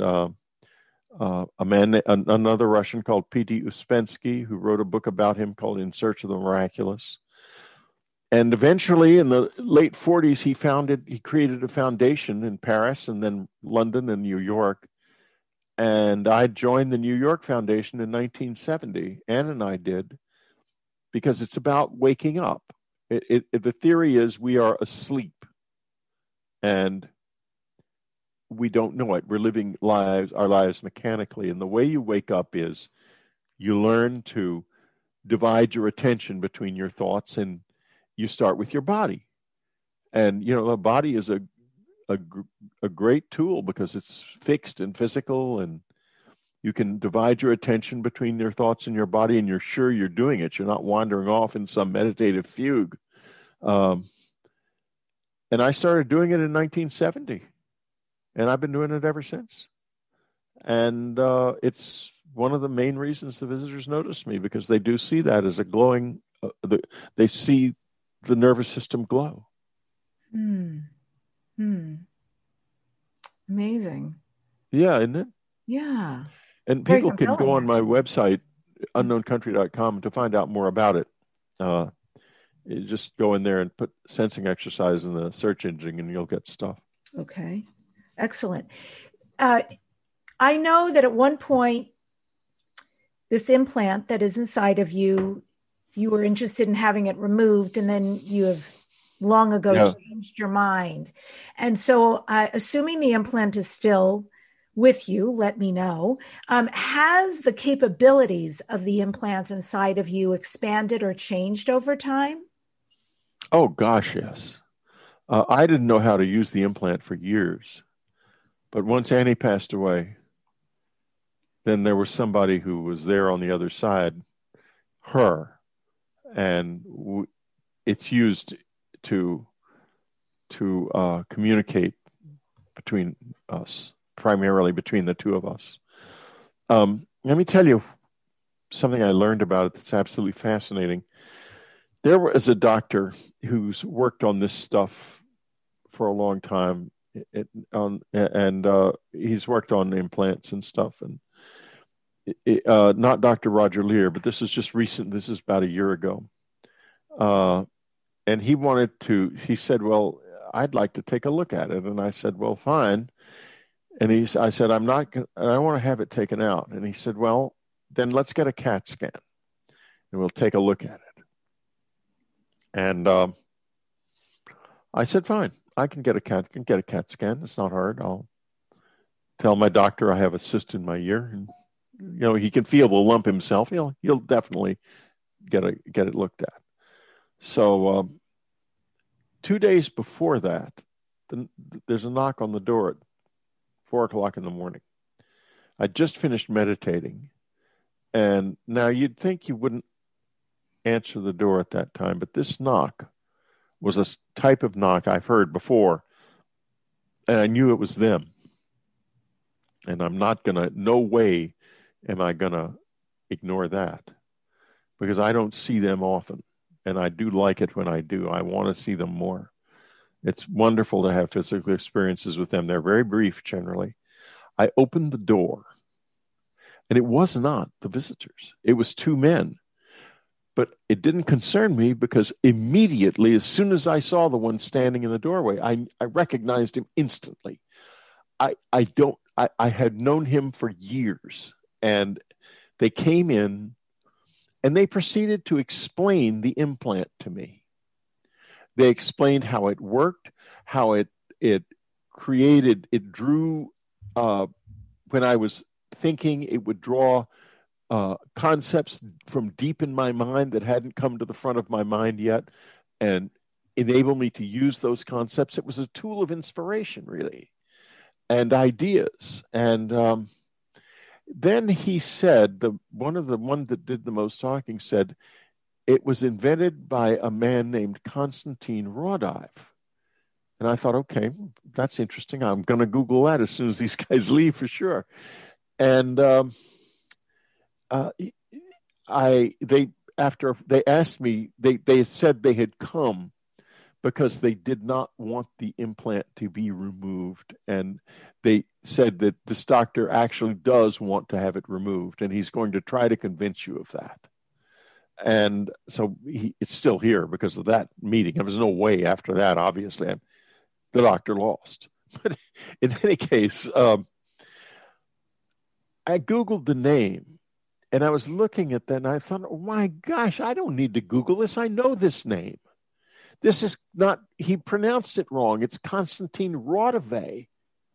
another Russian called P.D. Uspensky, who wrote a book about him called In Search of the Miraculous. And eventually, in the late 40s, he created a foundation in Paris and then London and New York. And I joined the New York Foundation in 1970. Ann and I did, because it's about waking up. The theory is we are asleep and we don't know it. We're living our lives mechanically. And the way you wake up is you learn to divide your attention between your thoughts, and you start with your body. And, the body is a great tool because it's fixed and physical, and you can divide your attention between your thoughts and your body, and you're sure you're doing it. You're not wandering off in some meditative fugue. And I started doing it in 1970, and I've been doing it ever since. And it's one of the main reasons the visitors notice me, because they do see that as a glowing, they see the nervous system glow. Amazing. Yeah, isn't it? Yeah. And people can go on my website, unknowncountry.com, to find out more about it. You just go in there and put sensing exercise in the search engine and you'll get stuff. Okay. Excellent. I know that at one point, this implant that is inside of you, you were interested in having it removed, and then you have long ago changed your mind. And so assuming the implant is still with you, let me know, has the capabilities of the implants inside of you expanded or changed over time? Oh, gosh, yes. I didn't know how to use the implant for years. But once Annie passed away, then there was somebody who was there on the other side, her, and it's used to communicate between us, primarily between the two of us. Let me tell you something I learned about it that's absolutely fascinating. There was a doctor who's worked on this stuff for a long time, and he's worked on implants and stuff. And not Dr. Roger Leir, but this is just recent. This is about a year ago. And he said, well, I'd like to take a look at it. And I said, well, fine. And I said, I want to have it taken out. And he said, well, then let's get a CAT scan and we'll take a look at it. And I said, fine, I can get a CAT scan. It's not hard. I'll tell my doctor I have a cyst in my ear, and he can feel the lump himself. He'll definitely get it looked at. So 2 days before that, there's a knock on the door at 4:00 in the morning. I just finished meditating, and now you'd think you wouldn't answer the door at that time, but this knock was a type of knock I've heard before, and I knew it was them. And I'm not going to, no way am I going to ignore that, because I don't see them often, and I do like it when I do. I want to see them more. It's wonderful to have physical experiences with them. They're very brief generally. I opened the door, and it was not the visitors. It was two men. But it didn't concern me, because immediately, as soon as I saw the one standing in the doorway, I recognized him instantly. I had known him for years, and they came in and they proceeded to explain the implant to me. They explained how it worked, how it drew, when I was thinking, it would draw concepts from deep in my mind that hadn't come to the front of my mind yet, and enable me to use those concepts. It was a tool of inspiration, really, and ideas. And then he said, the one that did the most talking said, it was invented by a man named Konstantin Raudive. And I thought, okay, that's interesting. I'm going to Google that as soon as these guys leave for sure. And after they asked me, they said they had come because they did not want the implant to be removed. And they said that this doctor actually does want to have it removed, and he's going to try to convince you of that. And so it's still here because of that meeting. There was no way after that, obviously. The doctor lost. But in any case, I Googled the name, and I was looking at that, and I thought, oh my gosh, I don't need to Google this. I know this name. This is not, he pronounced it wrong. It's Konstantin Raudive.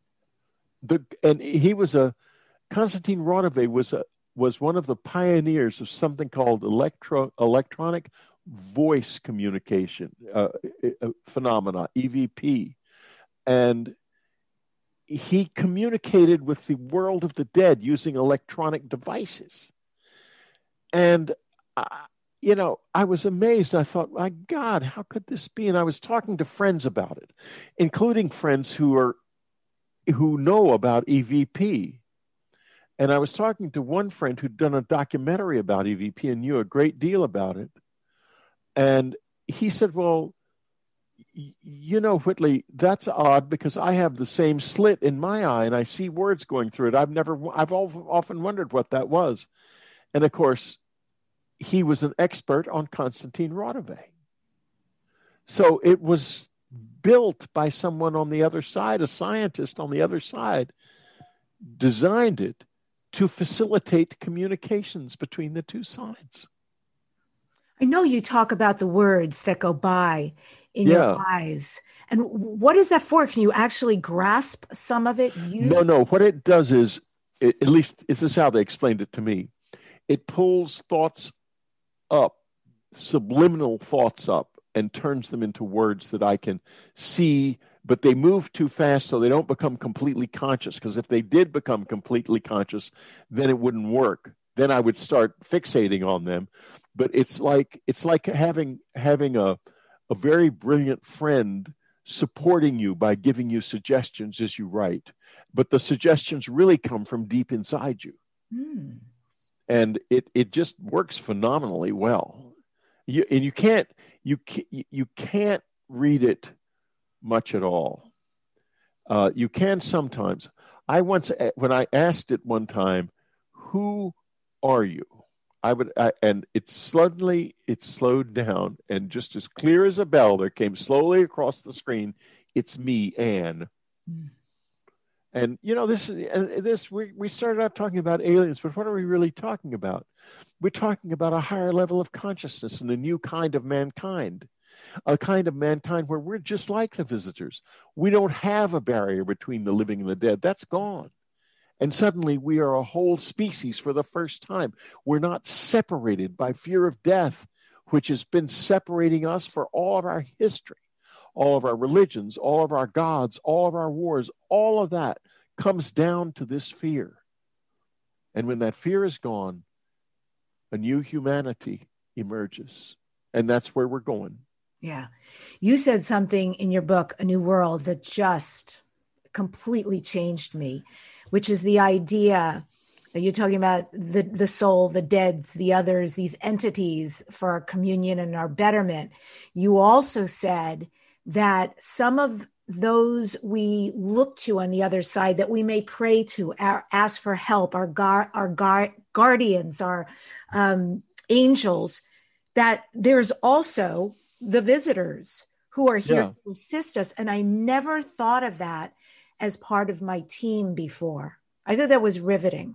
Konstantin Raudive was one of the pioneers of something called electronic voice communication phenomena, EVP. And he communicated with the world of the dead using electronic devices. And, I was amazed. I thought, my God, how could this be? And I was talking to friends about it, including friends who know about EVP. And I was talking to one friend who'd done a documentary about EVP and knew a great deal about it. And he said, well, Whitley, that's odd, because I have the same slit in my eye and I see words going through it. I've often wondered what that was. And of course, he was an expert on Konstantin Raudive. So it was built by someone on the other side, a scientist on the other side, designed it to facilitate communications between the two sides. I know you talk about the words that go by in your eyes. And what is that for? Can you actually grasp some of it? No. What it does is, at least this is how they explained it to me, it pulls thoughts up, subliminal thoughts up, and turns them into words that I can see, but they move too fast so they don't become completely conscious. Because if they did become completely conscious, then it wouldn't work. Then I would start fixating on them. But it's like having a very brilliant friend supporting you by giving you suggestions as you write. But the suggestions really come from deep inside you. Mm. And it just works phenomenally well. You can't read it much at all. You can sometimes. When I asked it one time, who are you? And it slowed down, and just as clear as a bell, there came slowly across the screen, it's me, Anne. Mm. And we started out talking about aliens, but what are we really talking about? We're talking about a higher level of consciousness and a new kind of mankind, a kind of mankind where we're just like the visitors. We don't have a barrier between the living and the dead. That's gone. And suddenly we are a whole species for the first time. We're not separated by fear of death, which has been separating us for all of our history. all of our religions, all of our gods, all of our wars, all of that comes down to this fear. And when that fear is gone, a new humanity emerges. And that's where we're going. Yeah. You said something in your book, A New World, that just completely changed me, which is the idea that you're talking about the soul, the deads, the others, these entities for our communion and our betterment. You also said that some of those we look to on the other side, that we may pray to, ask for help, our guardians, our angels, that there's also the visitors who are here to assist us. And I never thought of that as part of my team before. I thought that was riveting.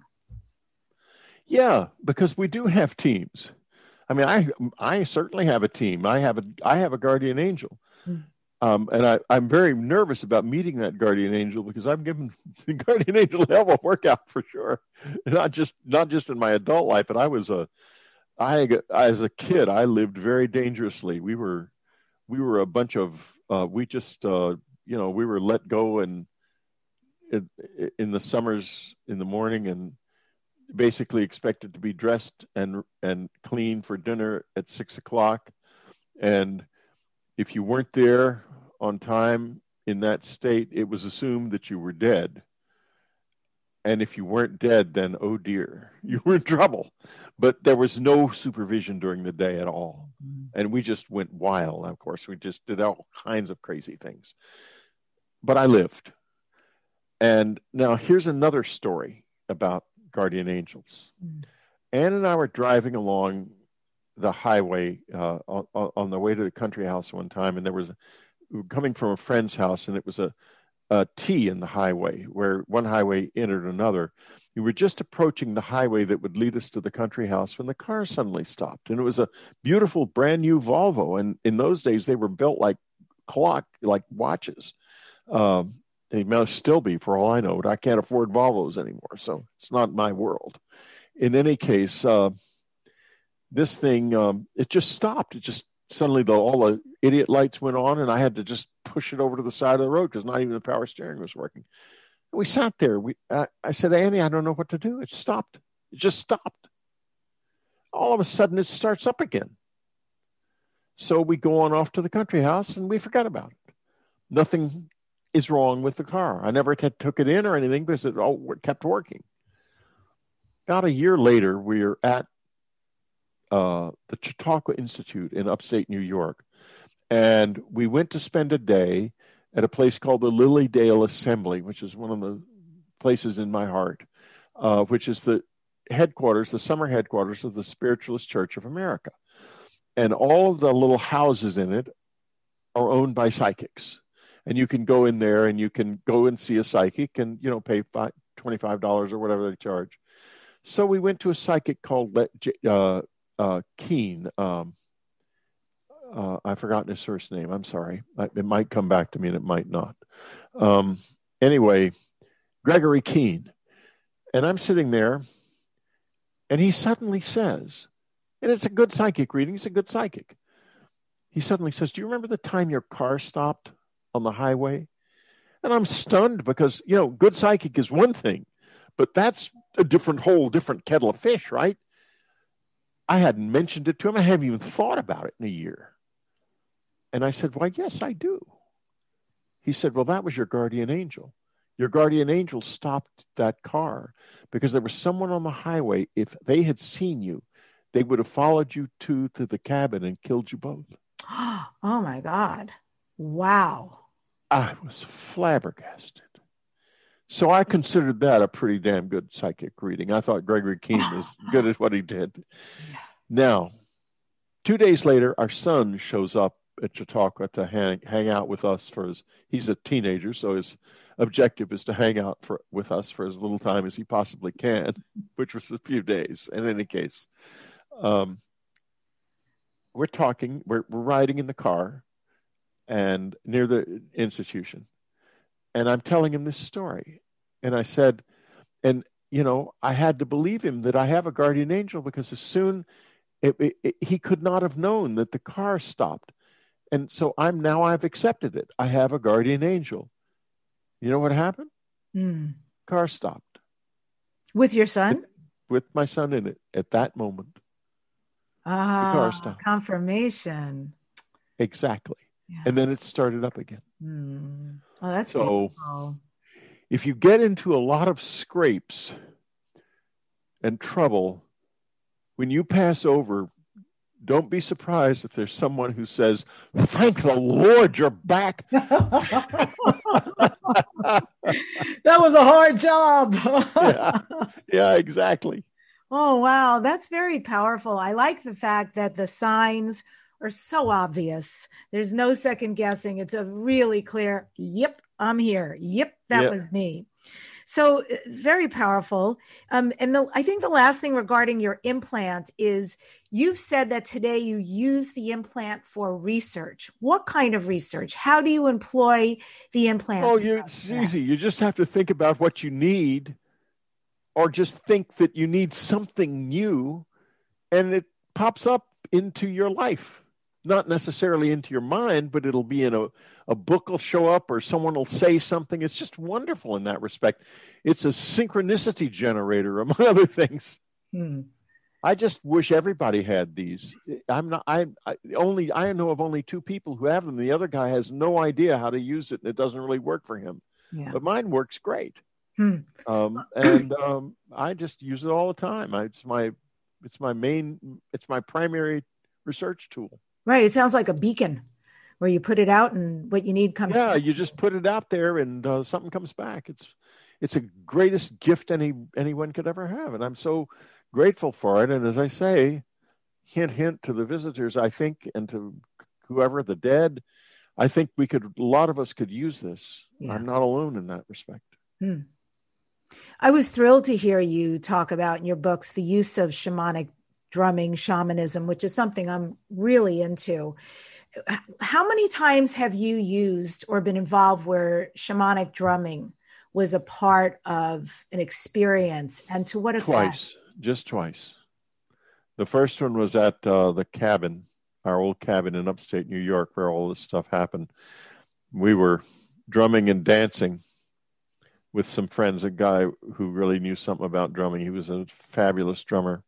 Yeah, because we do have teams. I mean, I certainly have a team. I have a guardian angel. And I'm very nervous about meeting that guardian angel, because I've given the guardian angel hell of a workout for sure. Not just in my adult life, but as a kid, I lived very dangerously. We were a bunch of, we were let go in the summers in the morning, and basically expected to be dressed and clean for dinner at 6:00. And if you weren't there on time in that state, it was assumed that you were dead. And if you weren't dead, then, oh dear, you were in trouble. But there was no supervision during the day at all. And we just went wild, of course. We just did all kinds of crazy things. But I lived. And now here's another story about guardian angels. Ann and I were driving along the highway on the way to the country house one time, and we were coming from a friend's house, and it was a T in the highway where one highway entered another. We were just approaching the highway that would lead us to the country house when the car suddenly stopped. And it was a beautiful brand new Volvo. And in those days, they were built like watches. They must still be, for all I know, but I can't afford Volvos anymore. So it's not my world. In any case, this thing, it just stopped. It just suddenly all the idiot lights went on, and I had to just push it over to the side of the road because not even the power steering was working. And we sat there. I said, Annie, I don't know what to do. It stopped. It just stopped. All of a sudden, it starts up again. So we go on off to the country house, and we forgot about it. Nothing is wrong with the car. I never took it in or anything because it all kept working. About a year later, we were at the Chautauqua Institute in upstate New York. And we went to spend a day at a place called the Lily Dale Assembly, which is one of the places in my heart, which is the summer headquarters of the Spiritualist Church of America. And all of the little houses in it are owned by psychics. And you can go in there and you can go and see a psychic and, pay $25 or whatever they charge. So we went to a psychic called Keen. I've forgotten his first name. I'm sorry. It might come back to me and it might not. Anyway, Gregory Keen. And I'm sitting there and he suddenly says, and it's a good psychic reading. He's a good psychic. He suddenly says, do you remember the time your car stopped on the highway? And I'm stunned because, good psychic is one thing, but that's a whole different kettle of fish, right? I hadn't mentioned it to him. I haven't even thought about it in a year. And I said, why, yes, I do. He said, well, that was your guardian angel. Your guardian angel stopped that car because there was someone on the highway. If they had seen you, they would have followed you to the cabin and killed you both. Oh, my God. Wow. I was flabbergasted. So I considered that a pretty damn good psychic reading. I thought Gregory Keen was good at what he did. Now, 2 days later, our son shows up at Chautauqua to hang out with us he's a teenager, so his objective is to hang out with us for as little time as he possibly can, which was a few days. In any case, we're talking, we're riding in the car and near the institution. And I'm telling him this story. And I said, I had to believe him that I have a guardian angel because as soon he could not have known that the car stopped. And so I've accepted it. I have a guardian angel. You know what happened? Car stopped. With your son? With my son in it at that moment. The car stopped. Confirmation. Exactly. Yeah. And then it started up again. Oh, that's so beautiful. If you get into a lot of scrapes and trouble, when you pass over, don't be surprised if there's someone who says, "Thank the Lord you're back." That was a hard job. Yeah, exactly. Oh, wow. That's very powerful. I like the fact that the signs are so obvious. There's no second guessing. It's a really clear, yep, I'm here. Yep, that was me. So very powerful. And I think the last thing regarding your implant is you've said that today you use the implant for research. What kind of research? How do you employ the implant? Oh, it's easy. You just have to think about what you need, or just think that you need something new, and it pops up into your life. Not necessarily into your mind, but it'll be in a book will show up, or someone will say something. It's just wonderful in that respect. It's a synchronicity generator, among other things. I just wish everybody had these. I know of only 2 people who have them. The other guy has no idea how to use it, and it doesn't really work for him. Yeah. But mine works great. I just use it all the time. It's my primary research tool. Right. It sounds like a beacon where you put it out and what you need comes. Yeah, you just put it out there and something comes back. It's the greatest gift anyone could ever have. And I'm so grateful for it. And as I say, hint, hint to the visitors, I think, and to whoever, the dead, I think a lot of us could use this. Yeah. I'm not alone in that respect. I was thrilled to hear you talk about in your books the use of shamanic drumming, shamanism, which is something I'm really into. How many times have you used or been involved where shamanic drumming was a part of an experience, and to what effect? Just twice. The first one was at the cabin, our old cabin in upstate New York, where all this stuff happened. We were drumming and dancing with some friends, a guy who really knew something about drumming. He was a fabulous drummer.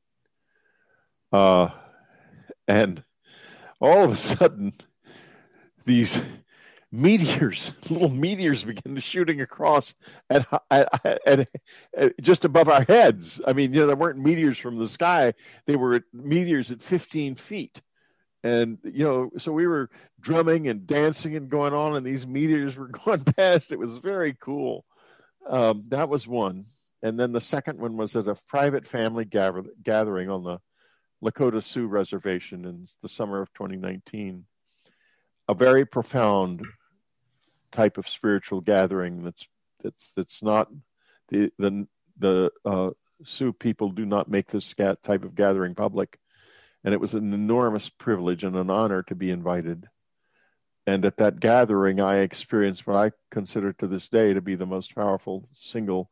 And all of a sudden, these little meteors began shooting across at just above our heads. I mean, there weren't meteors from the sky. They were meteors at 15 feet. And, so we were drumming and dancing and going on, and these meteors were going past. It was very cool. That was one. And then the second one was at a private family gathering on the Lakota Sioux Reservation in the summer of 2019. A very profound type of spiritual gathering that's not the Sioux people do not make this type of gathering public. And it was an enormous privilege and an honor to be invited. And at that gathering, I experienced what I consider to this day to be the most powerful single,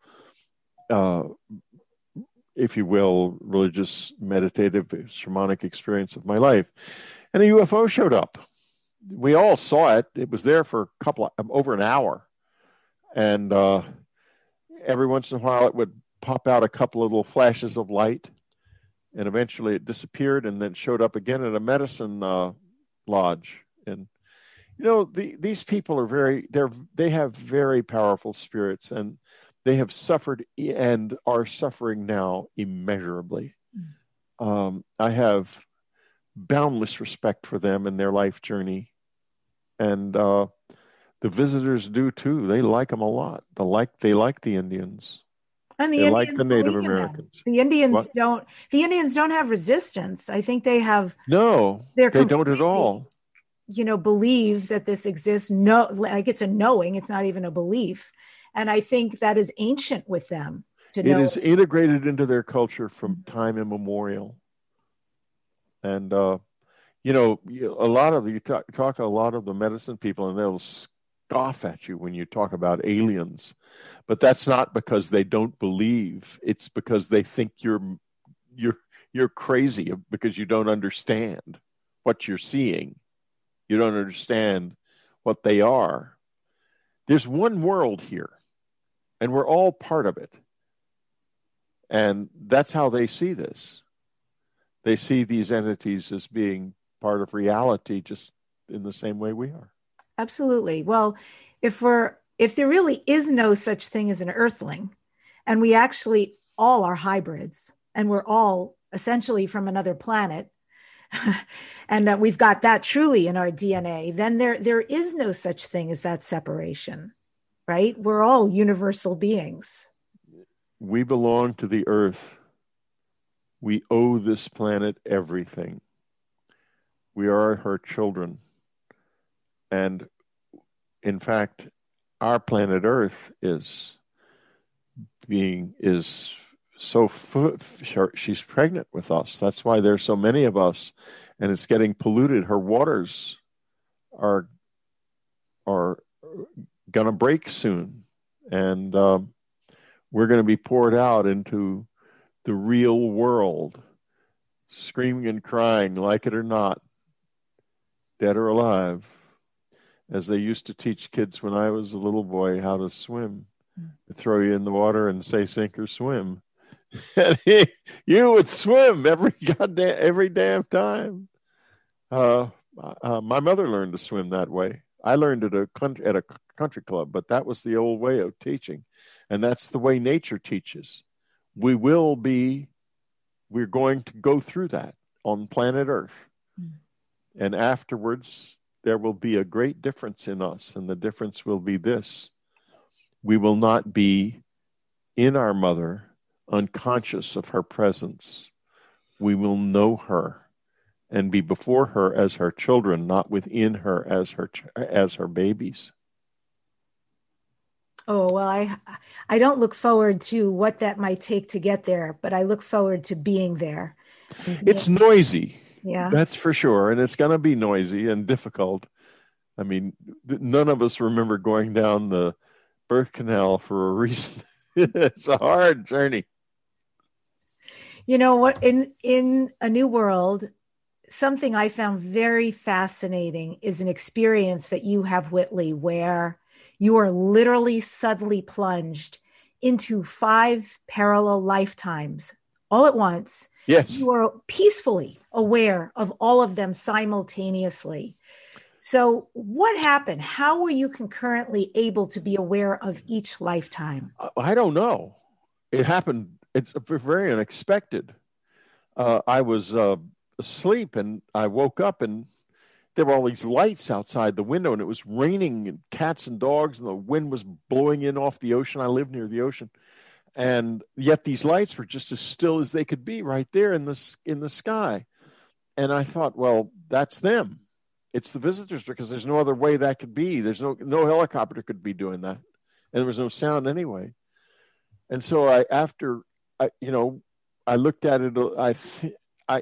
if you will, religious, meditative, shamanic experience of my life. And a UFO showed up. We all saw it. It was there for over an hour. And every once in a while, it would pop out a couple of little flashes of light. And eventually it disappeared and then showed up again at a medicine lodge. And, these people are they have very powerful spirits, and they have suffered and are suffering now immeasurably. I have boundless respect for them and their life journey. And the visitors do too. They like them a lot. They like the Indians. And the Indians like the Native Americans. The Indians don't. The Indians don't have resistance. I think they have. No, they don't at all. Believe that this exists. No, like it's a knowing. It's not even a belief. And I think that is ancient with them. It is integrated into their culture from time immemorial. And a lot of talk a lot of the medicine people, and they'll scoff at you when you talk about aliens, but that's not because they don't believe. It's because they think you're crazy because you don't understand what you're seeing. You don't understand what they are. There's one world here, and we're all part of it. And that's how they see this. They see these entities as being part of reality, just in the same way we are. Absolutely. Well, if there really is no such thing as an earthling, and we actually all are hybrids, and we're all essentially from another planet, and we've got that truly in our DNA, then there is no such thing as that separation, right? We're all universal beings. We belong to the earth. We owe this planet everything. We are her children. And in fact, our planet Earth is so she's pregnant with us. That's why there's so many of us, and it's getting polluted. Her waters are going to break soon, and we're going to be poured out into the real world, screaming and crying, like it or not, dead or alive, as they used to teach kids when I was a little boy how to swim. They throw you in the water and say sink or swim. And you would swim every damn time. My mother learned to swim that way. I learned at a country club, but that was the old way of teaching. And that's the way nature teaches. We're going to go through that on planet Earth. And afterwards, there will be a great difference in us. And the difference will be this: we will not be in our mother, unconscious of her presence. We will know her and be before her as her children, not within her as her babies. Oh, well, I don't look forward to what that might take to get there, but I look forward to being there. It's noisy. Yeah. That's for sure. And it's going to be noisy and difficult. I mean, none of us remember going down the birth canal for a reason. It's a hard journey. You know what? In A New World, something I found very fascinating is an experience that you have, Whitley, where you are literally suddenly plunged into 5 parallel lifetimes all at once. Yes. You are peacefully aware of all of them simultaneously. So what happened? How were you concurrently able to be aware of each lifetime? I don't know. It happened. It's very unexpected. I was asleep and I woke up and there were all these lights outside the window and it was raining and cats and dogs and the wind was blowing in off the ocean. I live near the ocean. And yet these lights were just as still as they could be right there in the sky. And I thought, well, that's them. It's the visitors, because there's no other way that could be. There's no helicopter could be doing that. And there was no sound anyway. And so I looked at it.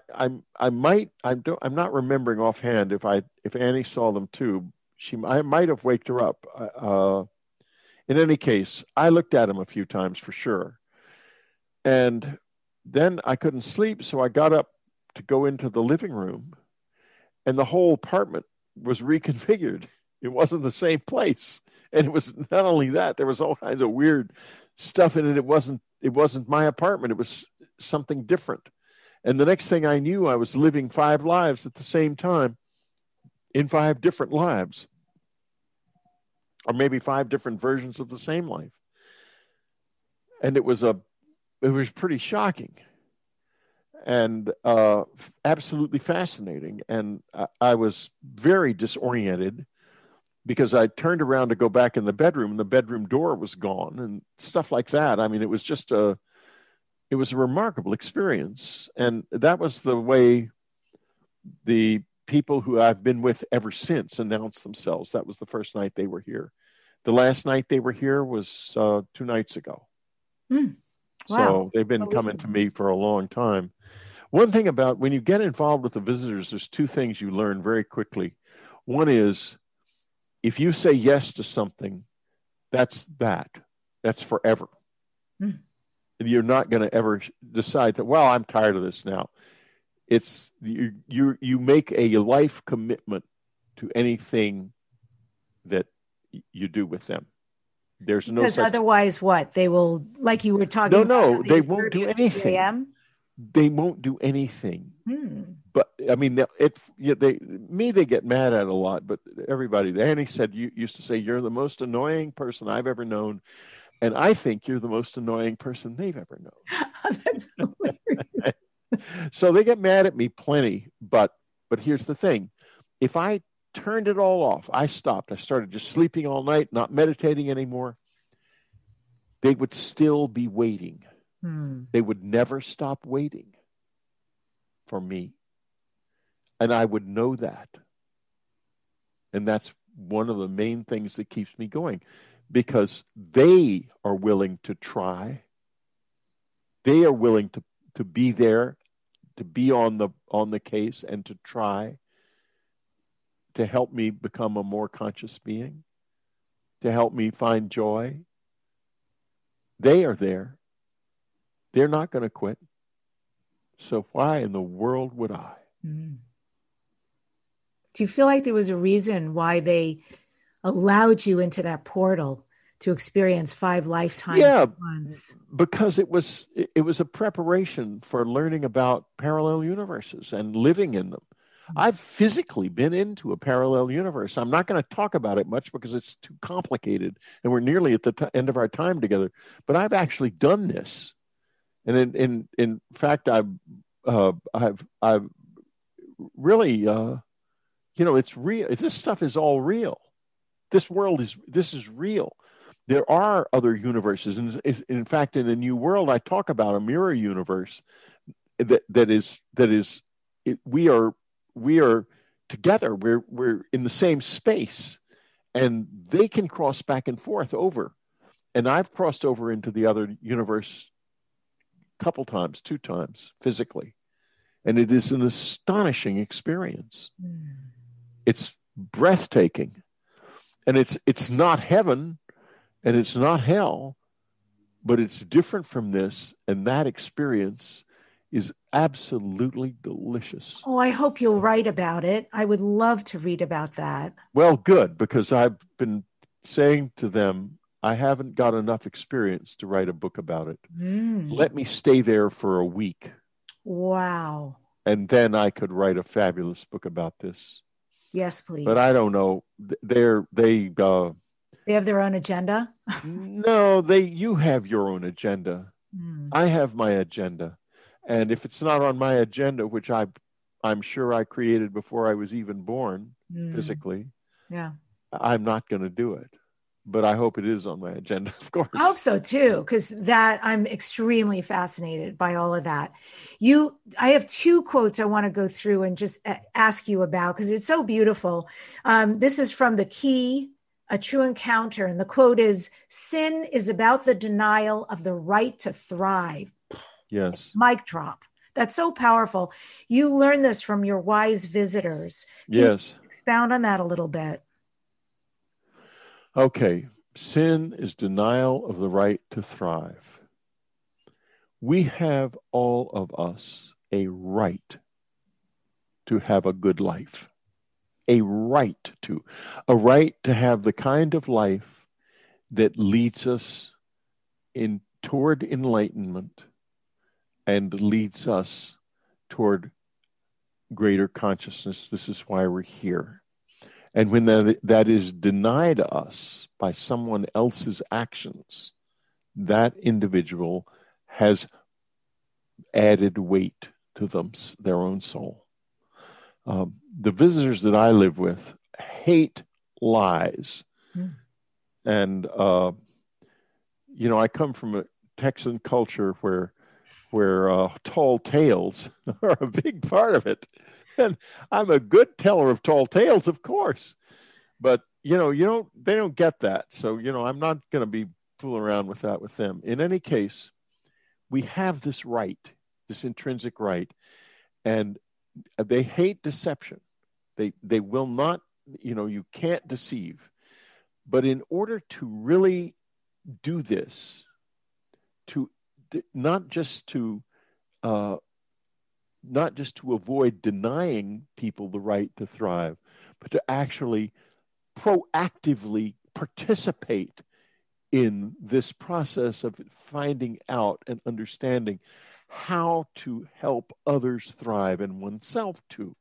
I'm not remembering offhand if Annie saw them too. I might have waked her up. In any case, I looked at him a few times for sure. And then I couldn't sleep, so I got up to go into the living room, and the whole apartment was reconfigured. It wasn't the same place. And it was not only that, there was all kinds of weird stuff in it. It wasn't my apartment. It was something different. And the next thing I knew, I was living 5 lives at the same time in 5 different lives. Or maybe 5 different versions of the same life. And it was pretty shocking and absolutely fascinating. And I was very disoriented because I turned around to go back in the bedroom and the bedroom door was gone and stuff like that. I mean, it was just a remarkable experience. And that was the way the people who I've been with ever since announced themselves. That was the first night they were here. The last night they were here was 2 nights ago. Wow. So they've been coming to me for a long time. One thing about when you get involved with the visitors, there's 2 things you learn very quickly. One is if you say yes to something, that's forever. You're not going to ever decide that, well, I'm tired of this now. It's you make a life commitment to anything that you do with them. There's no Because otherwise, what? They will, like you were talking about. No, they won't do anything. They won't do anything. But I mean, they get mad at a lot. But everybody, Annie said, you used to say, you're the most annoying person I've ever known. And I think you're the most annoying person they've ever known. That's hilarious. So they get mad at me plenty. But here's the thing. If I turned it all off, I stopped. I started just sleeping all night, not meditating anymore. They would still be waiting. They would never stop waiting for me. And I would know that. And that's one of the main things that keeps me going, because they are willing to try. They are willing to be there, to be on the case, and to try to help me become a more conscious being, to help me find joy. They are there. They're not going to quit. So why in the world would I? Do you feel like there was a reason why they allowed you into that portal to experience 5 lifetimes at once? Because it was a preparation for learning about parallel universes and living in them. I've physically been into a parallel universe. I'm not going to talk about it much because it's too complicated, and we're nearly at the end of our time together. But I've actually done this, and in fact, I've really, it's real. This stuff is all real. This is real. There are other universes, and in fact, in the New World, I talk about a mirror universe we are together. We're in the same space, and they can cross back and forth over. And I've crossed over into the other universe a couple times, 2 times physically. And it is an astonishing experience. It's breathtaking. And it's not heaven and it's not hell, but it's different from this. And that experience is absolutely delicious. Oh, I hope you'll write about it. I would love to read about that. Well, good, because I've been saying to them, I haven't got enough experience to write a book about it. Let me stay there for a week. Wow. And then I could write a fabulous book about this. Yes, please. But I don't know. They have their own agenda? No, you have your own agenda. I have my agenda. And if it's not on my agenda, which I'm sure I created before I was even born physically, I'm not going to do it. But I hope it is on my agenda, of course. I hope so too, because I'm extremely fascinated by all of that. I have 2 quotes I want to go through and just ask you about, because it's so beautiful. This is from The Key, A True Encounter. And the quote is, "Sin is about the denial of the right to thrive." Yes. Mic drop. That's so powerful. You learned this from your wise visitors. Can yes. you expound on that a little bit? Okay. Sin is denial of the right to thrive. We have, all of us, a right to have a good life. A right to have the kind of life that leads us toward enlightenment and leads us toward greater consciousness. This is why we're here. And when that is denied us by someone else's actions, that individual has added weight to their own soul. The visitors that I live with hate lies. And, I come from a Texan culture where tall tales are a big part of it. And I'm a good teller of tall tales, of course. But, they don't get that. So, I'm not going to be fooling around with that with them. In any case, we have this right, this intrinsic right. And they hate deception. They will not, you can't deceive. But in order to really do this, not just to not just to avoid denying people the right to thrive, but to actually proactively participate in this process of finding out and understanding how to help others thrive and oneself too.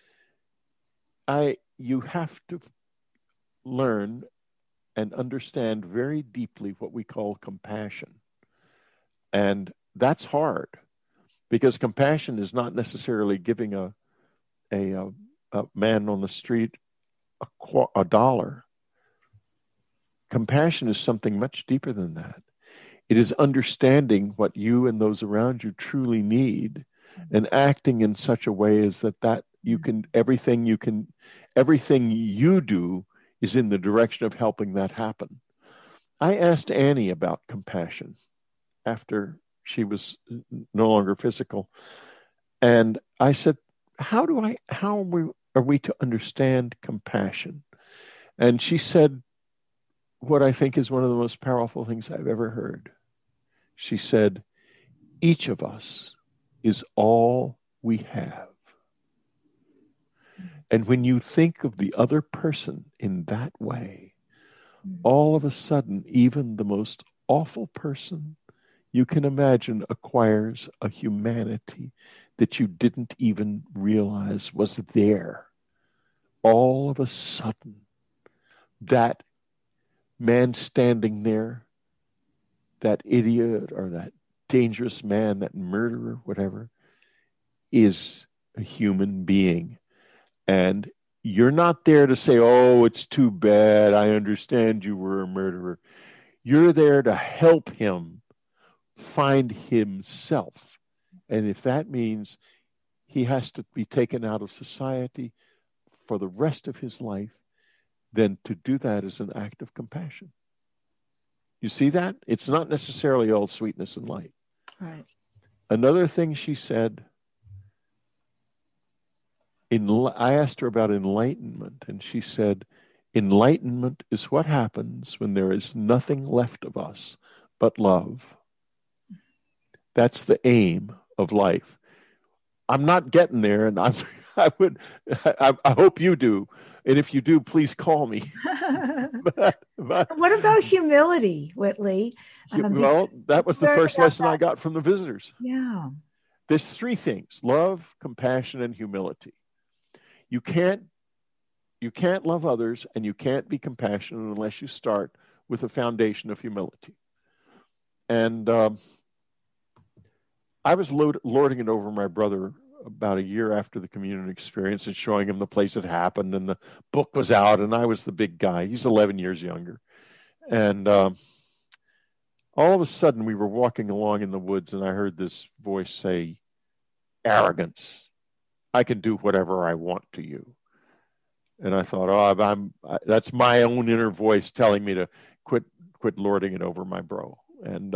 You have to learn and understand very deeply what we call compassion. And that's hard, because compassion is not necessarily giving a man on the street a dollar. Compassion is something much deeper than that. It is understanding what you and those around you truly need and acting in such a way as that you can, everything you do is in the direction of helping that happen. I asked Annie about compassion after she was no longer physical. And I said, how are we to understand compassion? And she said what I think is one of the most powerful things I've ever heard. She said, each of us is all we have. And when you think of the other person in that way, all of a sudden, even the most awful person you can imagine acquires a humanity that you didn't even realize was there. All of a sudden, that man standing there, that idiot or that dangerous man, that murderer, whatever, is a human being. And you're not there to say, oh, it's too bad, I understand you were a murderer. You're there to help him find himself. And if that means he has to be taken out of society for the rest of his life, then to do that is an act of compassion. You see that? It's not necessarily all sweetness and light. Right. Another thing she said, I asked her about enlightenment, and she said, enlightenment is what happens when there is nothing left of us but love. That's the aim of life. I'm not getting there, and I hope you do. And if you do, please call me. but what about humility, Whitley? Well, that was the first lesson I got from the visitors. Yeah. There's three things: love, compassion, and humility. You can't love others and you can't be compassionate unless you start with a foundation of humility. And I was lording it over my brother about a year after the communion experience and showing him the place it happened, and the book was out, and I was the big guy. He's 11 years younger. And all of a sudden we were walking along in the woods, and I heard this voice say, arrogance. I can do whatever I want to you. And I thought, oh, that's my own inner voice telling me to quit lording it over my bro. And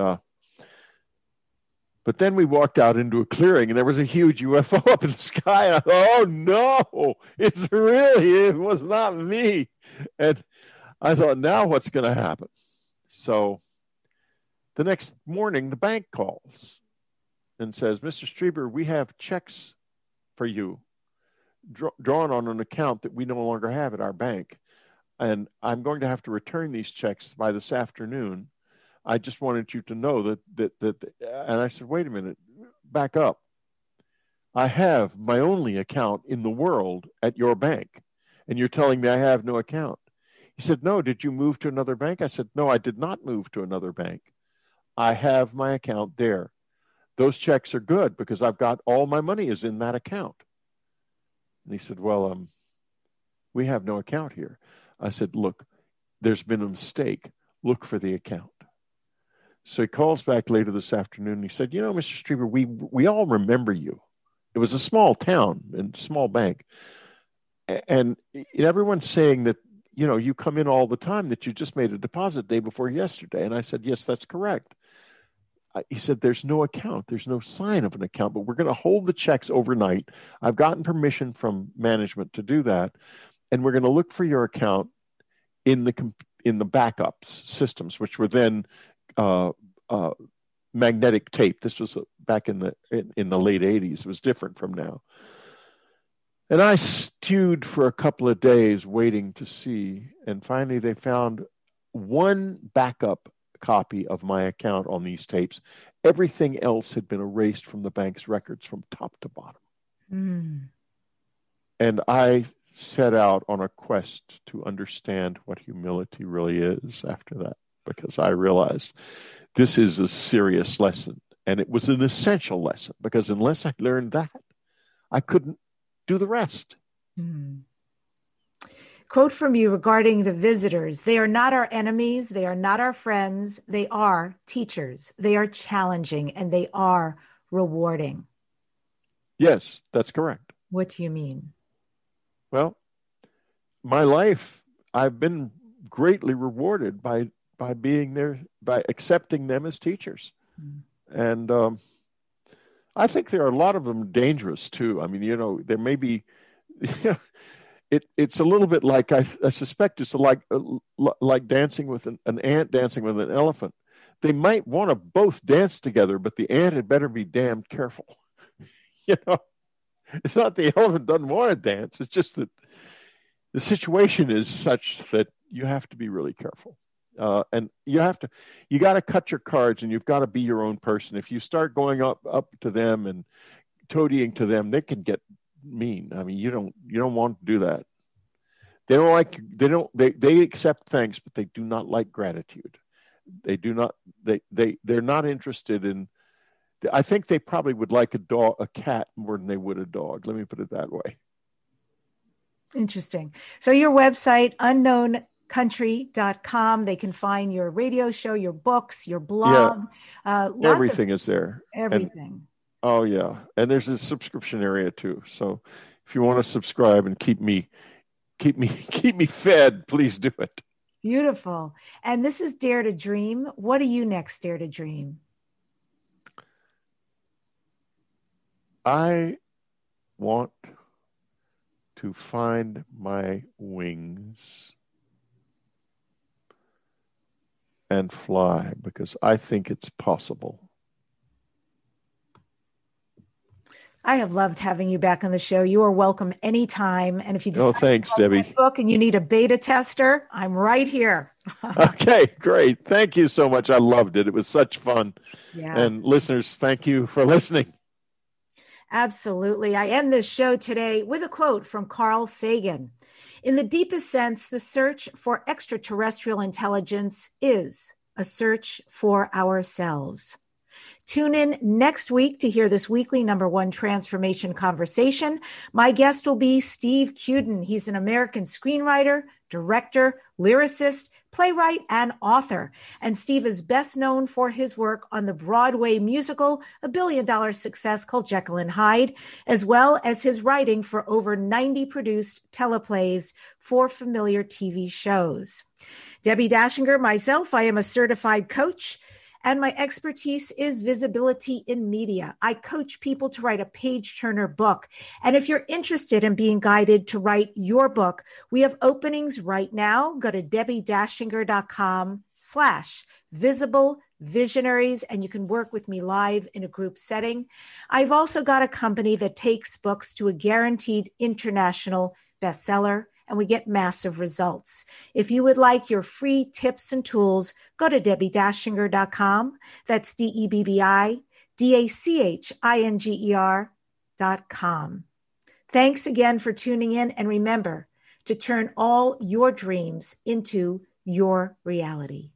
but then we walked out into a clearing, and there was a huge UFO up in the sky. And I thought, oh no, it was not me. And I thought, now what's going to happen? So the next morning, the bank calls and says, Mr. Strieber, we have checks for you drawn on an account that we no longer have at our bank. And I'm going to have to return these checks by this afternoon. I just wanted you to know that and I said, wait a minute, back up. I have my only account in the world at your bank, and you're telling me I have no account. He said, no, did you move to another bank? I said, no, I did not move to another bank. I have my account there. Those checks are good because I've got all my money is in that account. And he said, well, we have no account here. I said, look, there's been a mistake. Look for the account. So he calls back later this afternoon. And he said, you know, Mr. Strieber, we all remember you. It was a small town and small bank. And everyone's saying that, you know, you come in all the time, that you just made a deposit day before yesterday. And I said, yes, that's correct. He said, there's no account. There's no sign of an account, but we're going to hold the checks overnight. I've gotten permission from management to do that. And we're going to look for your account in the backups systems, which were then magnetic tape. This was back in the late 80s. It was different from now. And I stewed for a couple of days waiting to see. And finally, they found one backup copy of my account on these tapes. Everything else had been erased from the bank's records from top to bottom. Mm. And I set out on a quest to understand what humility really is after that, because I realized this is a serious lesson. And it was an essential lesson, because unless I learned that, I couldn't do the rest. Mm. Quote from you regarding the visitors: they are not our enemies. They are not our friends. They are teachers. They are challenging, and they are rewarding. Yes, that's correct. What do you mean? Well, my life, I've been greatly rewarded by being there, by accepting them as teachers. Mm. And I think there are a lot of them dangerous too. I mean, there may be, it's a little bit like, I suspect it's like dancing with an ant dancing with an elephant. They might want to both dance together, but the ant had better be damned careful. It's not the elephant doesn't want to dance. It's just that the situation is such that you have to be really careful. And you got to cut your cards, and you've got to be your own person. If you start going up to them and toadying to them, they can get mean. I mean, you don't want to do that. They accept thanks, but they do not like gratitude. They're not interested in, I think they probably would like a cat more than they would a dog. Let me put it that way. Interesting. So your website, unknowncountry.com, they can find your radio show, your books, your blog. Yeah. Everything is there. Everything. Oh yeah. And there's a subscription area too. So if you want to subscribe and keep me fed, please do it. Beautiful. And this is Dare to Dream. What do you next dare to dream? I want to find my wings and fly, because I think it's possible. I have loved having you back on the show. You are welcome anytime. And if you decide thanks, to Debbie. Book and you need a beta tester, I'm right here. Okay, great. Thank you so much. I loved it. It was such fun. Yeah. And listeners, thank you for listening. Absolutely. I end this show today with a quote from Carl Sagan. In the deepest sense, the search for extraterrestrial intelligence is a search for ourselves. Tune in next week to hear this weekly #1 transformation conversation. My guest will be Steve Cuden. He's an American screenwriter, director, lyricist, playwright, and author. And Steve is best known for his work on the Broadway musical, a billion-dollar success called Jekyll and Hyde, as well as his writing for over 90 produced teleplays for familiar TV shows. Debbie Dashinger, myself, I am a certified coach, and my expertise is visibility in media. I coach people to write a page-turner book. And if you're interested in being guided to write your book, we have openings right now. Go to DebbieDashinger.com/visible visionaries, and you can work with me live in a group setting. I've also got a company that takes books to a guaranteed international bestseller, and we get massive results. If you would like your free tips and tools, go to DebbieDashinger.com. That's DebbieDashinger.com. Thanks again for tuning in, and remember to turn all your dreams into your reality.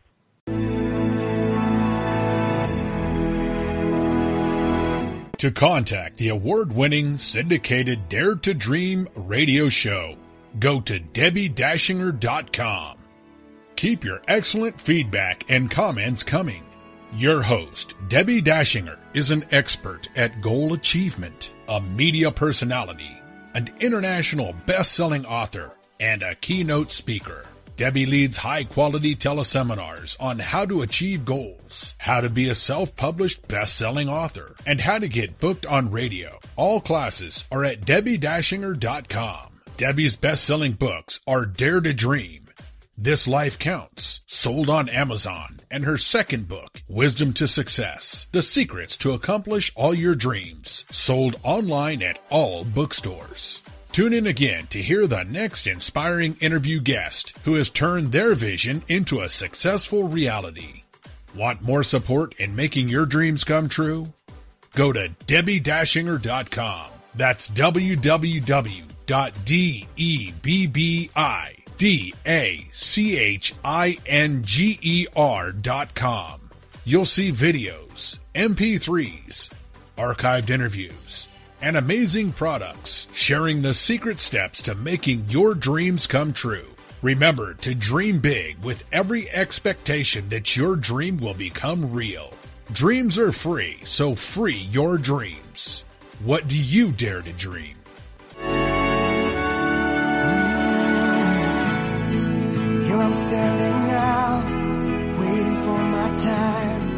To contact the award-winning syndicated Dare to Dream radio show, go to DebbieDashinger.com. Keep your excellent feedback and comments coming. Your host, Debbie Dashinger, is an expert at goal achievement, a media personality, an international best-selling author, and a keynote speaker. Debbie leads high-quality teleseminars on how to achieve goals, how to be a self-published best-selling author, and how to get booked on radio. All classes are at DebbieDashinger.com. Debbie's best-selling books are Dare to Dream, This Life Counts, sold on Amazon, and her second book, Wisdom to Success, The Secrets to Accomplish All Your Dreams, sold online at all bookstores. Tune in again to hear the next inspiring interview guest who has turned their vision into a successful reality. Want more support in making your dreams come true? Go to DebbieDashinger.com. That's www.DebbieDashinger.com. You'll see videos, MP3s, archived interviews, and amazing products sharing the secret steps to making your dreams come true. Remember to dream big with every expectation that your dream will become real. Dreams are free, so free your dreams. What do you dare to dream? Here I'm standing now, waiting for my time.